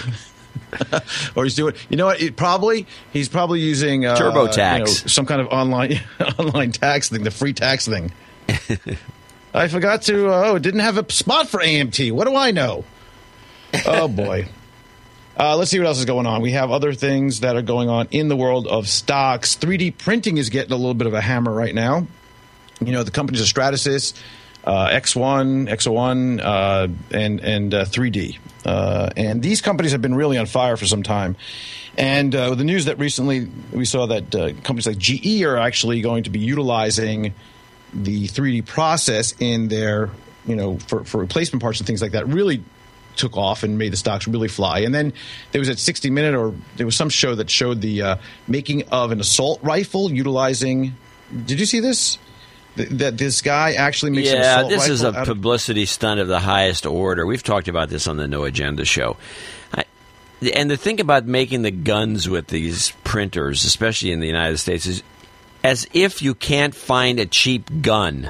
Or he's doing, you know what, it probably, he's probably using uh, TurboTax. You know, some kind of online online tax thing, the free tax thing. I forgot to, uh, oh, it didn't have a spot for A M T. What do I know? Oh, boy. Uh, let's see what else is going on. We have other things that are going on in the world of stocks. three D printing is getting a little bit of a hammer right now. You know, the companies are Stratasys, uh, X one, X O one, uh, and and uh, three D. Uh, and these companies have been really on fire for some time. And uh, with the news that recently we saw that uh, companies like G E are actually going to be utilizing the three D process in their, you know, for, for replacement parts and things like that, really took off and made the stocks really fly. And then there was at sixty minute, or there was some show that showed the uh, making of an assault rifle utilizing. Did you see this? Th- that this guy actually makes yeah, an assault this rifle is a out publicity of- stunt of the highest order. We've talked about this on the No Agenda show. I, and the thing about making the guns with these printers, especially in the United States, is as if you can't find a cheap gun.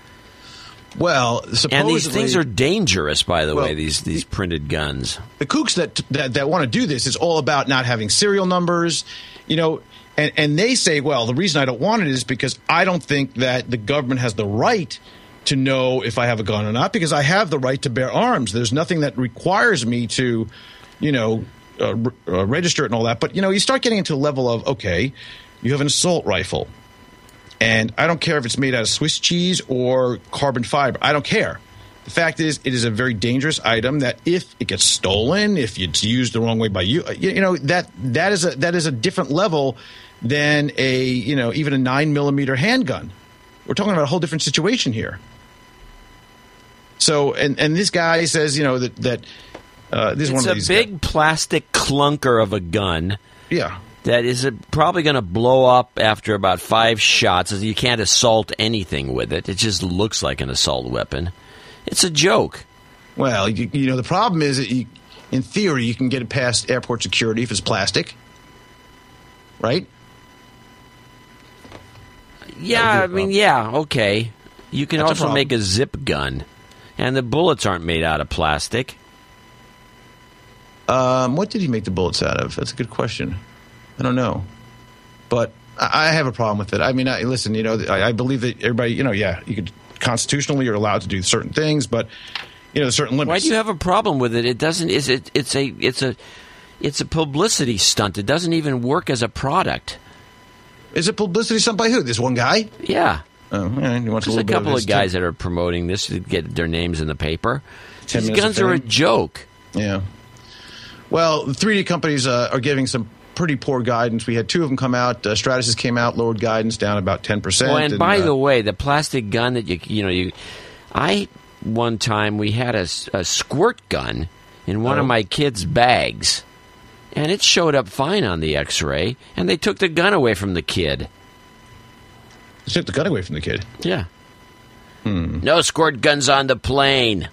Well, supposedly, and these things are dangerous, by the well, way, these these printed guns. The kooks that, that that want to do this is all about not having serial numbers, you know, and, and they say, well, the reason I don't want it is because I don't think that the government has the right to know if I have a gun or not, because I have the right to bear arms. There's nothing that requires me to, you know, uh, uh, register it and all that. But, you know, you start getting into a level of, okay, you have an assault rifle. And I don't care if it's made out of Swiss cheese or carbon fiber. I don't care. The fact is, it is a very dangerous item that if it gets stolen, if it's used the wrong way by you, you, you know, that that is a that is a different level than a, you know, even a nine millimeter handgun. We're talking about a whole different situation here. So, and, and this guy says, you know, that that uh, this is one of these. It's a big guys. plastic clunker of a gun. Yeah. That is probably going to blow up after about five shots. You can't assault anything with it. It just looks like an assault weapon. It's a joke. Well, you, you know, the problem is that you, in theory, you can get it past airport security if it's plastic, right? Yeah, I mean, yeah, okay. You can That's also make a zip gun, and the bullets aren't made out of plastic. Um, what did he make the bullets out of? That's a good question. I don't know. But I have a problem with it. I mean, I, listen, you know, I, I believe that everybody, you know, yeah, you could constitutionally you're allowed to do certain things, but you know, there's certain limits. Why do you have a problem with it? It doesn't. Is it? It's a. It's a. It's a publicity stunt. It doesn't even work as a product. Is it publicity stunt by who? This one guy? Yeah. Oh, yeah, he wants There's a, a couple of, of guys that are promoting this to get their names in the paper. Ten These guns are a joke. Yeah. Well, the three D companies uh, are giving some pretty poor guidance. We had two of them come out. Uh, Stratasys came out, lowered guidance down about ten percent. Well, and, and by uh, the way, the plastic gun that you you know you, I one time we had a, a squirt gun in one oh. of my kids' bags, and it showed up fine on the X-ray, and they took the gun away from the kid. They took the gun away from the kid. Yeah. Hmm. No squirt guns on the plane.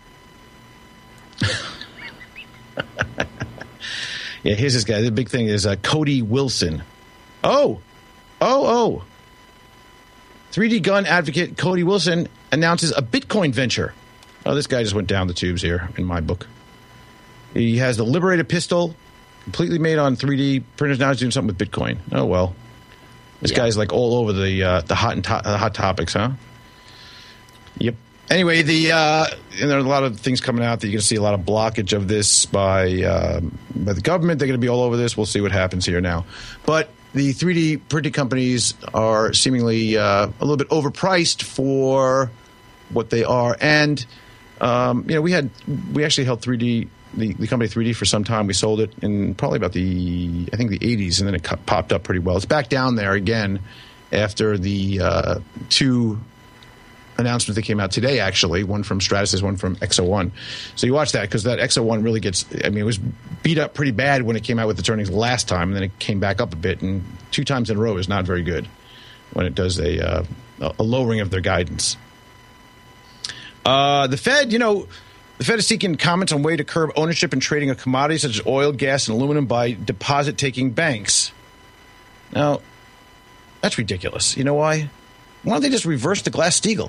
Yeah, here's this guy. The big thing is uh, Cody Wilson. Oh, oh, oh. three D gun advocate Cody Wilson announces a Bitcoin venture. Oh, this guy just went down the tubes here in my book. He has the Liberator pistol, completely made on three D printers. Now he's doing something with Bitcoin. Oh, well. This yeah. guy's like all over the uh, the hot and to- uh, hot topics, huh? Yep. Anyway, the uh, and there are a lot of things coming out that you're going to see a lot of blockage of this by um, by the government. They're going to be all over this. We'll see what happens here now. But the three D printing companies are seemingly uh, a little bit overpriced for what they are. And um, you know, we had we actually held three D the, the company three D for some time. We sold it in probably about the I think the eighties, and then it co- popped up pretty well. It's back down there again after the uh, two announcements that came out today, actually, one from Stratasys, one from X O one. So you watch that, because that X O one really gets, I mean, it was beat up pretty bad when it came out with its earnings last time, and then it came back up a bit, and two times in a row is not very good when it does a, uh, a lowering of their guidance. Uh, the Fed, you know, the Fed is seeking comments on way to curb ownership and trading of commodities such as oil, gas, and aluminum by deposit-taking banks. Now, that's ridiculous. You know why? Why don't they just reverse the Glass-Steagall?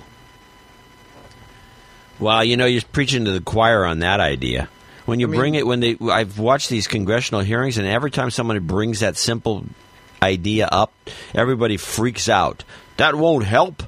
Well, you know, you're preaching to the choir on that idea. When you I mean, bring it, when they, I've watched these congressional hearings, and every time someone brings that simple idea up, everybody freaks out. That won't help.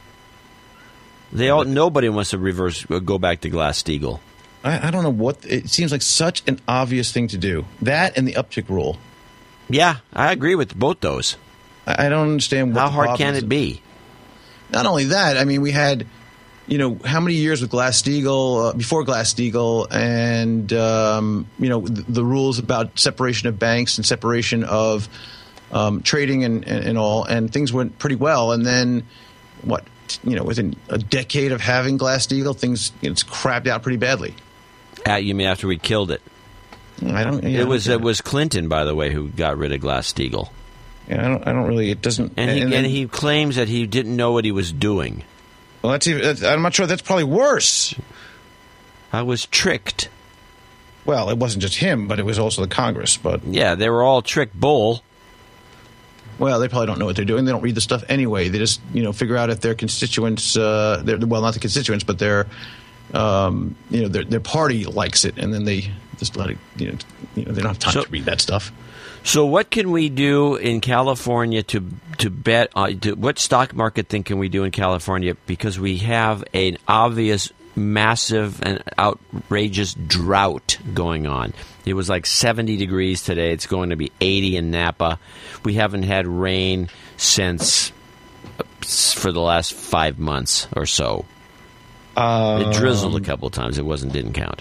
They all, nobody wants to reverse, go back to Glass-Steagall. I, I don't know what, it seems like such an obvious thing to do. That and the uptick rule. Yeah, I agree with both those. I, I don't understand what How hard can it be? Not only that, I mean, we had, you know, how many years with Glass-Steagall, uh, before Glass-Steagall, and, um, you know, the, the rules about separation of banks and separation of um, trading and, and, and all, and things went pretty well. And then, what, you know, within a decade of having Glass-Steagall, things, you know, it's crapped out pretty badly. Uh, you mean after we killed it? I don't. Yeah, it was I it was Clinton, by the way, who got rid of Glass-Steagall. Yeah, I don't. I don't really. It doesn't. And he and, then, and he claims that he didn't know what he was doing. Well, that's, even, that's. I'm not sure. That's probably worse. I was tricked. Well, it wasn't just him, but it was also the Congress. But yeah, they were all trick bull. Well, they probably don't know what they're doing. They don't read the stuff anyway. They just, you know, figure out if their constituents, uh, they're, well, not the constituents, but their, um, you know, their their party likes it, and then they just let it. You know, you know they don't have time so, to read that stuff. So what can we do in California to to bet uh, to, what stock market thing can we do in California, because we have an obvious, massive, and outrageous drought going on. It was like seventy degrees today. It's going to be eighty in Napa. We haven't had rain since uh, for the last five months or so. Um, it drizzled a couple of times. It wasn't didn't count.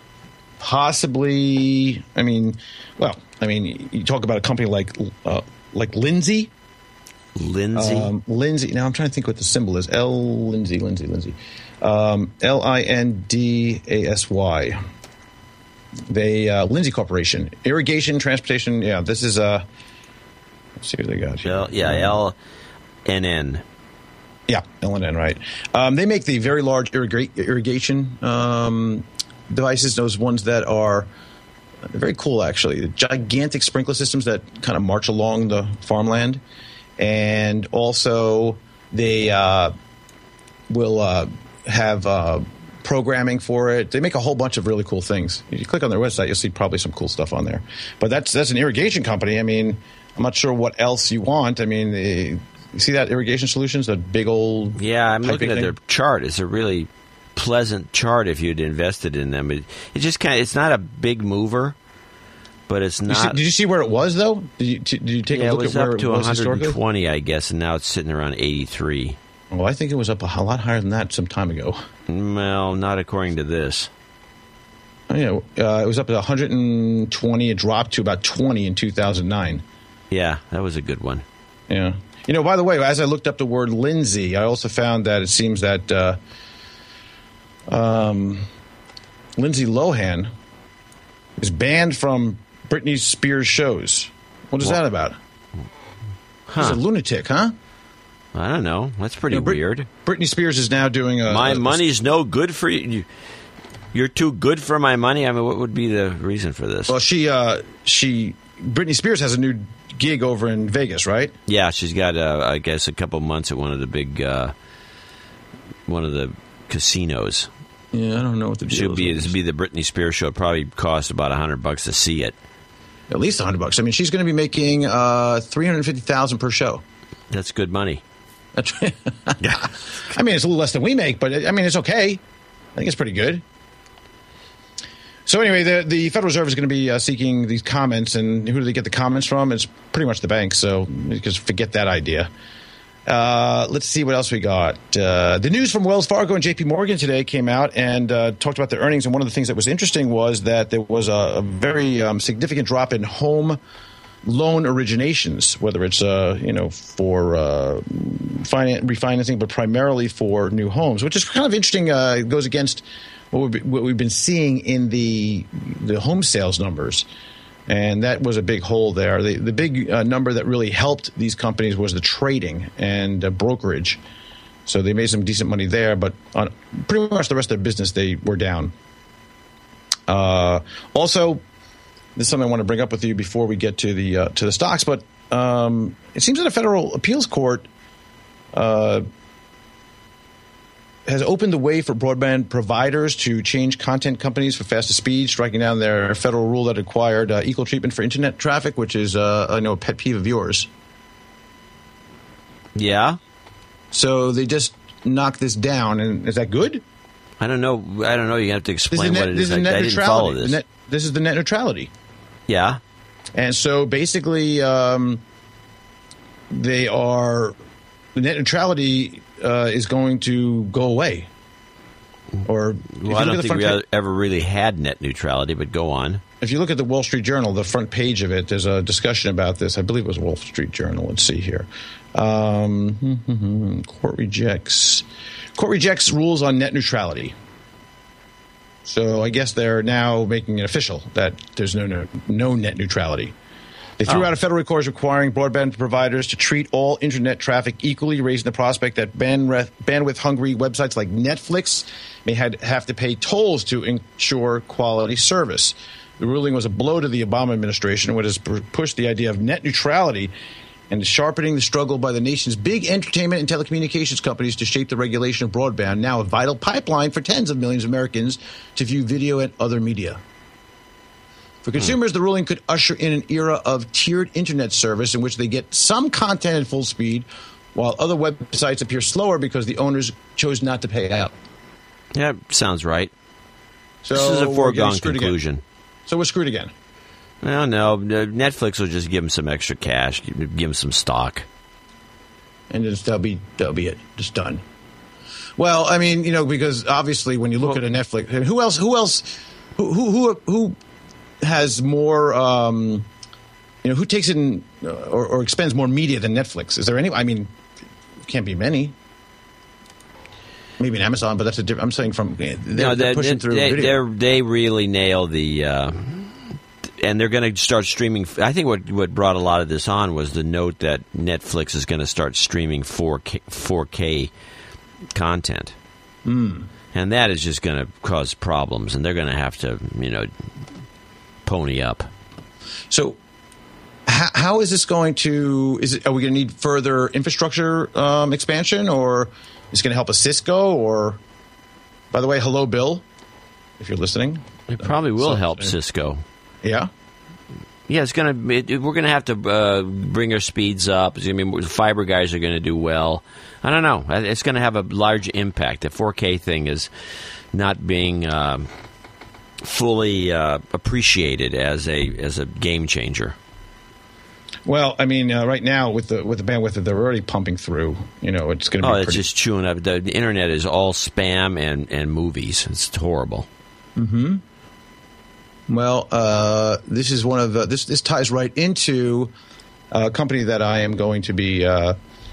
Possibly. I mean, well, I mean, you talk about a company like uh, like Lindsay. Lindsay. Um, Lindsay. Now I'm trying to think what the symbol is. L Lindsay. Lindsay. Lindsay. Um, L I N D A S Y. They uh, Lindsay Corporation, irrigation, transportation. Yeah, this is uh let's see what they got here. L, yeah, L N N. Yeah, L N N. Right. Um, they make the very large irriga- irrigation um, devices. Those ones that are very cool, actually. The gigantic sprinkler systems that kind of march along the farmland, and also they uh, will uh, have uh, programming for it. They make a whole bunch of really cool things. If you click on their website, you'll see probably some cool stuff on there. But that's that's an irrigation company. I mean, I'm not sure what else you want. I mean, eh, you see that Irrigation Solutions, that big old yeah. I'm looking at thing? their chart. It's a really pleasant chart if you'd invested in them. It, it just kind of it's not a big mover, but it's not. You see, did you see where it was though? Did you, did you take yeah, a look it was at where up to it was one hundred twenty, historically? I guess, and now it's sitting around eighty-three. Well, I think it was up a lot higher than that some time ago. Well, not according to this. Oh, yeah, uh, it was up at one hundred twenty. It dropped to about twenty in two thousand nine. Yeah, that was a good one. Yeah. You know, by the way, as I looked up the word Lindsay, I also found that it seems that uh, um, Lindsay Lohan is banned from Britney Spears shows. What is What? that about? Huh. He's a lunatic, huh? I don't know. That's pretty You know, Brit- weird. Britney Spears is now doing a... My a- money's no good for you. you. You're too good for my money. I mean, what would be the reason for this? Well, she, uh, she, Britney Spears has a new gig over in Vegas, right? Yeah, she's got, uh, I guess, a couple months at one of the big, uh, one of the casinos. Yeah, I don't know what the deal She'll is be with this this. will be the Britney Spears show. It'll probably cost about a hundred bucks to see it. At least a hundred bucks. I mean, she's going to be making uh, three hundred fifty thousand per show. That's good money. That's I mean, it's a little less than we make, but I mean, it's okay. I think it's pretty good. So anyway, the the Federal Reserve is going to be uh, seeking these comments, and who do they get the comments from? It's pretty much the banks. So just forget that idea. Uh, let's see what else we got. Uh, the news from Wells Fargo and J P Morgan today came out and uh, talked about their earnings. And one of the things that was interesting was that there was a, a very um, significant drop in home loan originations, whether it's uh, you know for uh, finan- refinancing, but primarily for new homes, which is kind of interesting. Uh, it goes against what we've, what we've been seeing in the the home sales numbers. And that was a big hole there. The, the big uh, number that really helped these companies was the trading and uh, brokerage. So they made some decent money there, but on pretty much the rest of their business, they were down. Uh, also, this is something I want to bring up with you before we get to the uh, to the stocks. But um, it seems that a federal appeals court uh, has opened the way for broadband providers to change content companies for faster speed, striking down their federal rule that required uh, equal treatment for internet traffic, which is, uh, I know, a pet peeve of yours. Yeah? So they just knocked this down, and is that good? I don't know. I don't know. You have to This is explain net, what it this is. is I, net I didn't follow neutrality. this. Net, this is the net neutrality. Yeah? And so basically, um, they are the net neutrality uh, is going to go away. Or if Well, you I look don't at the think front we pa- ever really had net neutrality, but go on. if you look at the Wall Street Journal, the front page of it, there's a discussion about this. I believe it was Wall Street Journal. Let's see here. Um, court rejects court rejects rules on net neutrality. So I guess they're now making it official that there's no no, no net neutrality. They threw Oh. out a federal court requiring broadband providers to treat all internet traffic equally, raising the prospect that bandwidth, bandwidth-hungry websites like Netflix may had, have to pay tolls to ensure quality service. The ruling was a blow to the Obama administration, which has p- pushed the idea of net neutrality and is sharpening the struggle by the nation's big entertainment and telecommunications companies to shape the regulation of broadband, now a vital pipeline for tens of millions of Americans to view video and other media. For consumers, the ruling could usher in an era of tiered internet service in which they get some content at full speed, while other websites appear slower because the owners chose not to pay out. Yeah, sounds right. So This is a we're foregone getting screwed again. conclusion. So we're screwed again. Well, no, Netflix will just give them some extra cash, give them some stock. And just, that'll be that'll be it. Just done. Well, I mean, you know, because obviously when you look Well- at a Netflix, who else? Who else? Who who who, who has more? Um, you know, who takes in uh, or, or expends more media than Netflix? Is there any? I mean, can't be many. Maybe an Amazon, but that's a different. I'm saying from they're, No, they're they, pushing through they, video. they're, they really nail the, uh, and they're going to start streaming. I think what what brought a lot of this on was the note that Netflix is going to start streaming four K, four K content, Mm. and that is just going to cause problems, and they're going to have to, you know, pony up. So, how, how is this going to? Is it? Are we going to need further infrastructure um, expansion, or is it going to help a Cisco? Or By the way, hello, Bill, if you're listening. It probably will So- help Cisco. Yeah? Yeah, it's gonna. It, it- we're gonna have to uh, bring our speeds up. It's gonna be, the fiber guys are gonna do well. I don't know. It's gonna have a large impact. The four K thing is not being uh, fully uh, appreciated as a as a game changer. Well, I mean, uh, right now with the with the bandwidth that they're already pumping through, you know, it's going to be Oh, it's pretty... just chewing up. The, the internet is all spam and, and movies. It's horrible. Mm-hmm. Well, uh, this is one of the, this this ties right into a company that I am going to be uh,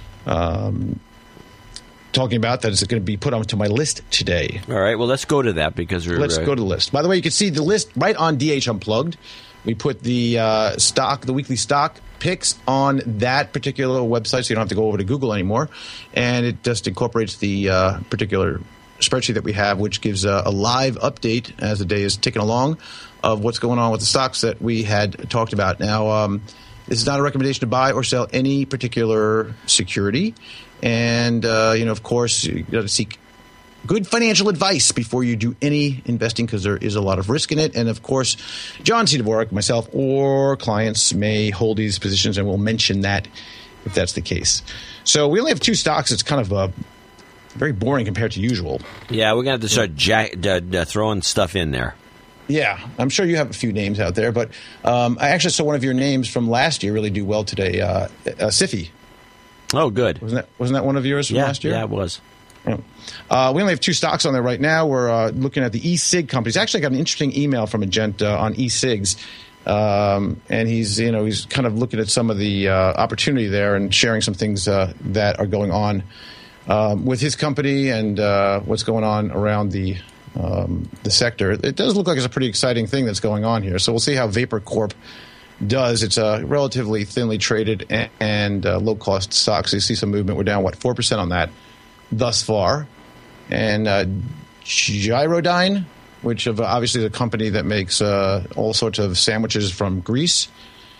um, talking about that is going to be put onto my list today. All right. Well, let's go to that because we're. Let's uh, go to the list. By the way, you can see the list right on D H Unplugged. We put the uh, stock, the weekly stock picks on that particular website, so you don't have to go over to Google anymore. And it just incorporates the uh, particular spreadsheet that we have, which gives a, a live update as the day is ticking along of what's going on with the stocks that we had talked about. Now, um, this is not a recommendation to buy or sell any particular security. And, uh, you know, of course, you got to seek good financial advice before you do any investing because there is a lot of risk in it. And, of course, John C. Dvorak, myself, or clients may hold these positions, and we'll mention that if that's the case. So we only have two stocks. It's kind of uh, very boring compared to usual. Yeah, we're going to have to start jack, uh, uh, throwing stuff in there. Yeah, I'm sure you have a few names out there. But um, I actually saw one of your names from last year really do well today, uh, uh, Siffy. Oh, good. Wasn't that, wasn't that one of yours from Yeah, last year? yeah, it was. Yeah. Uh, we only have two stocks on there right now. We're uh, looking at the e-cig companies. Actually, I got an interesting email from a gent uh, on e-cigs, um, and he's you know he's kind of looking at some of the uh, opportunity there and sharing some things uh, that are going on um, with his company and uh, what's going on around the um, the sector. It does look like it's a pretty exciting thing that's going on here. So we'll see how Vapor Corp does. It's a relatively thinly traded and, and uh, low cost stock. So you see some movement. We're down what four percent on that thus far. And uh, Gyrodyne, which of, obviously is a company that makes uh, all sorts of sandwiches from Greece.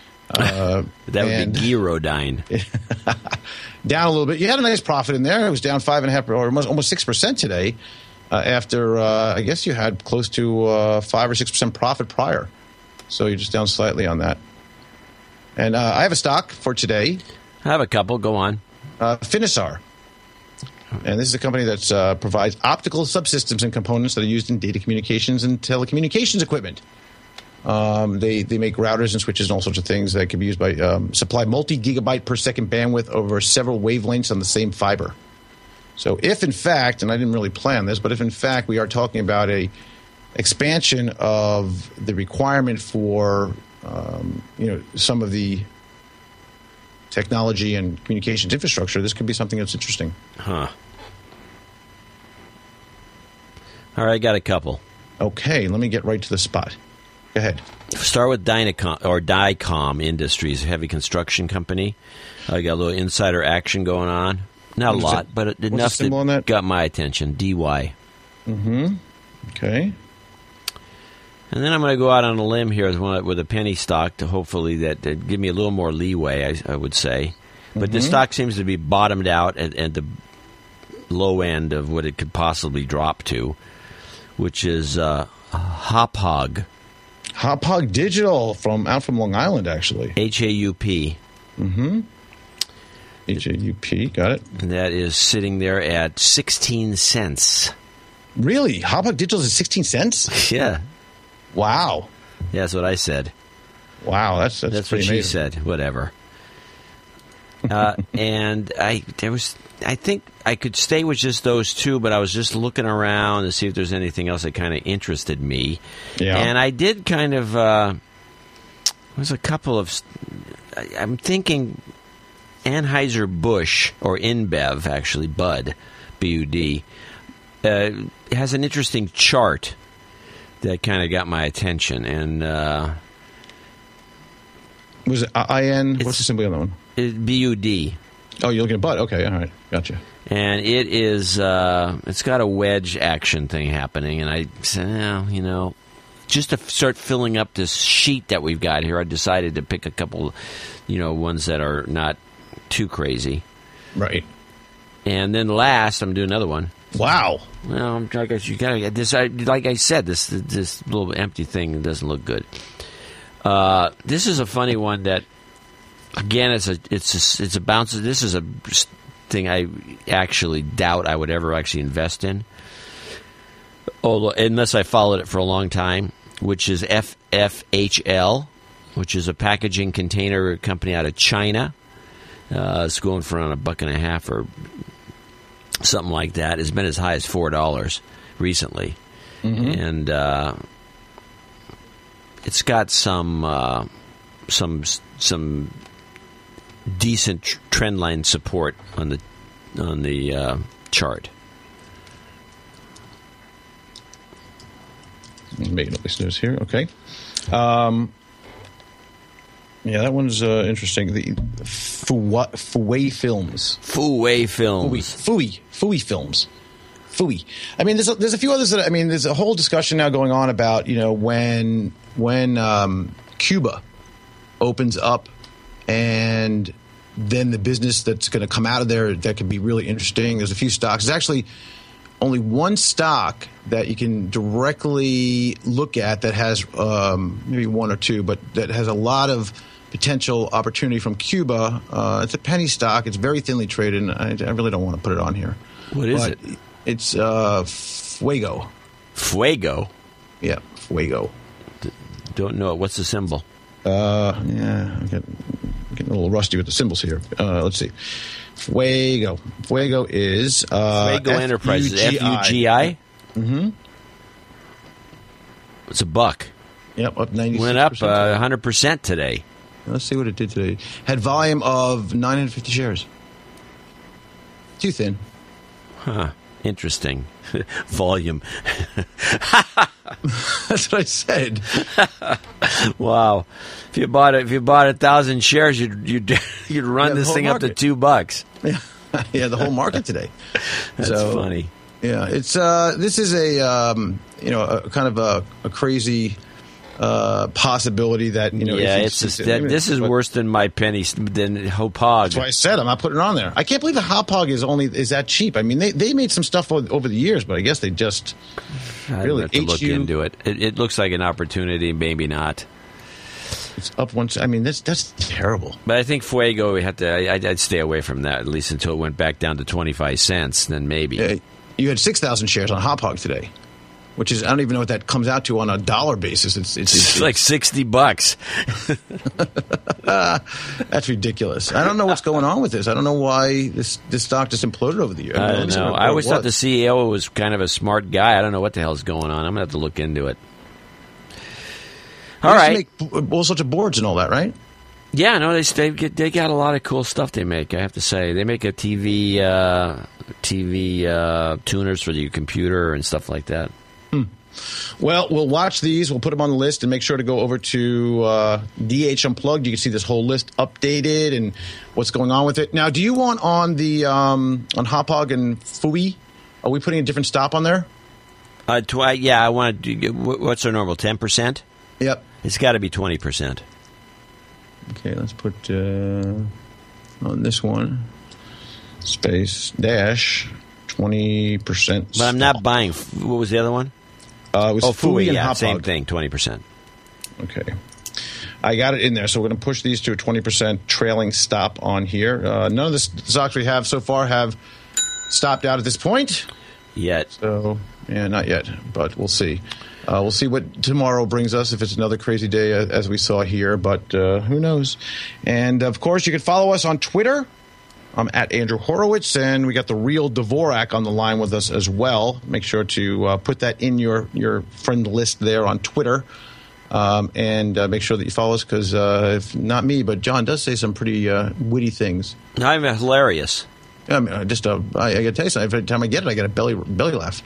Uh, That would and be Gyrodyne. down a little bit. You had a nice profit in there. It was down five and a half, or almost, almost six percent today. Uh, after uh, I guess you had close to uh, five or six percent profit prior, so you're just down slightly on that. And uh, I have a stock for today, I have a couple. Go on. uh, Finisar. And this is a company that uh, provides optical subsystems and components that are used in data communications and telecommunications equipment. Um, they they make routers and switches and all sorts of things that can be used by um, supply multi-gigabyte per second bandwidth over several wavelengths on the same fiber. So if in fact, and I didn't really plan this, but if in fact we are talking about a expansion of the requirement for um, you know some of the technology and communications infrastructure, this could be something that's interesting. Huh. All right, got a couple. Okay, let me get right to the spot. Go ahead. Start with Dynacom or Dycom Industries, a heavy construction company. I got a little insider action going on. Not a What's lot, it- but what's the enough symbol on that that? got my attention. D Y. Mm-hmm. Okay. And then I'm going to go out on a limb here with one- with a penny stock to hopefully that, that give me a little more leeway, I, I would say. But this stock seems to be bottomed out at, at the low end of what it could possibly drop to, which is uh, Hauppauge, Hauppauge Digital from out from Long Island, actually. H A U P. Mm-hmm. H A U P, got it. And that is sitting there at sixteen cents. Really? Hauppauge Digital is at sixteen cents? Yeah. Wow. Yeah, that's what I said. Wow, that's that's, That's what pretty she amazing. said. Whatever. Uh, and I there was I think I could stay with just those two, but I was just looking around to see if there's anything else that kind of interested me. Yeah. And I did kind of. Uh, there's a couple of. I, I'm thinking Anheuser-Busch or InBev, actually Bud, B U D, uh, has an interesting chart that kind of got my attention, and uh, Was it I N? It's- What's the symbol on that one? it, B U D. Oh, you're looking at Bud. Okay, all right. Gotcha. And it is, uh, it's got a wedge action thing happening. And I said, well, you know, just to f- start filling up this sheet that we've got here, I decided to pick a couple, you know, ones that are not too crazy. Right. And then last, I'm doing another one, Wow. Well, I guess you gotta this. I, like I said, this this little empty thing doesn't look good. Uh, this is a funny one that, again, it's a it's a, it's a bounce. This is a thing I actually doubt I would ever actually invest in, although, unless I followed it for a long time. Which is F F H L, which is a packaging container company out of China. Uh, it's going for around a buck and a half or something like that. It's been as high as four dollars recently, mm-hmm. and uh, it's got some uh, some some decent tr- trend line support on the on the uh, chart. Making all these news here. Okay. Um, yeah, that one's uh, interesting. The Fui, Fui Films. Fui Films. Fui. Fui Films. Fui. I mean, there's a, there's a few others that, I mean, there's a whole discussion now going on about, you know, when, when um, Cuba opens up and then the business that's going to come out of there that could be really interesting. There's a few stocks. There's actually only one stock that you can directly look at that has um, maybe one or two, but that has a lot of potential opportunity from Cuba. Uh, it's a penny stock. It's very thinly traded, and I, I really don't want to put it on here. What is but it? It's uh, Fuego. Fuego? Yeah, Fuego. D- don't know it. What's the symbol? Uh, yeah, I'm getting, I'm getting a little rusty with the symbols here. Uh, let's see. Fuego. Fuego is uh, Fuego Enterprises. F U G I? Mm-hmm. It's a buck. Yep, up ninety-six percent. Went up uh, one hundred percent today. Let's see what it did today. Had volume of nine hundred fifty shares. Too thin. Huh. Interesting. Volume. That's what I said. Wow. If you bought it, if you bought a thousand shares, you'd you'd, you'd run yeah, this thing market. up to two bucks. Yeah, yeah, the whole market today. That's so, funny. Yeah, it's uh, this is a um, you know a kind of a, a crazy uh, possibility that you know. Yeah, if it's just, it, that, this is but, worse than my penny than Hopog. That's why I said I'm not putting it on there. I can't believe the Hopog is only is that cheap. I mean, they they made some stuff over the years, but I guess they just I'd really have to look H U, into it. it. It looks like an opportunity, maybe not. It's up once. I mean, that's that's terrible. But I think Fuego, we had to. I, I'd stay away from that at least until it went back down to twenty-five cents. Then maybe. Yeah, you had six thousand shares on Hopog today, which is I don't even know what that comes out to on a dollar basis. It's it's, it's, it's like sixty bucks. uh, that's ridiculous. I don't know what's going on with this. I don't know why this this stock just imploded over the years. I don't know. I always thought the C E O was kind of a smart guy. I don't know what the hell's going on. I'm gonna have to look into it. All right, make all sorts of boards and all that, right? Yeah, no, they they get they got a lot of cool stuff they make. I have to say, they make a T V uh, T V uh, tuners for your computer and stuff like that. Hmm. Well, we'll watch these. We'll put them on the list and make sure to go over to uh, D H Unplugged. You can see this whole list updated and what's going on with it. Now, do you want on the um, on Hopog and Fui? Are we putting a different stop on there? Uh, tw- yeah, I want to. Do, what's our normal? Ten percent. Yep. It's got to be twenty percent. Okay, let's put uh, on this one space dash twenty percent. But I'm not buying. What was the other one? Uh, it was oh, Fui, Fui and yeah, Hopog. Same thing, twenty percent. Okay. I got it in there, so we're going to push these to a twenty percent trailing stop on here. Uh, none of the stocks we have so far have stopped out at this point. Yet. So, yeah, not yet, but we'll see. Uh, we'll see what tomorrow brings us, if it's another crazy day uh, as we saw here, but uh, who knows. And, of course, you can follow us on Twitter. I'm at Andrew Horowitz, and we got the real Dvorak on the line with us as well. Make sure to uh, put that in your, your friend list there on Twitter. Um, and uh, make sure that you follow us because, uh, if not me, but John does say some pretty uh, witty things. I'm hilarious. I mean, just uh, I, I got to tell you something. Every time I get it, I get a belly belly laugh.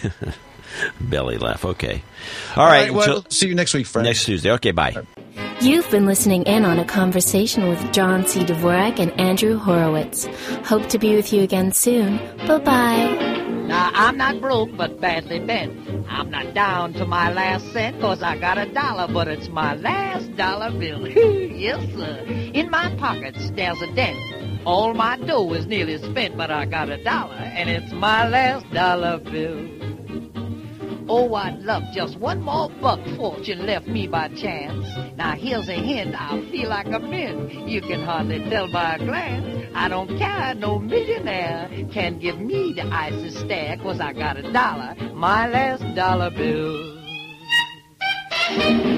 Belly laugh. Okay. All, All right. right Well, until, see you next week, friends. Next Tuesday. Okay. Bye. You've been listening in on a conversation with John C. Dvorak and Andrew Horowitz. Hope to be with you again soon. Bye-bye. Now, I'm not broke, but badly bent. I'm not down to my last cent, cause I got a dollar, but it's my last dollar bill. Yes, sir. In my pockets, there's a dent. All my dough is nearly spent, but I got a dollar, and it's my last dollar bill. Oh, I'd love just one more buck fortune left me by chance. Now here's a hint, I feel like a mint. You can hardly tell by a glance. I don't care, no millionaire can give me the icy stare, 'cause I got a dollar, my last dollar bill.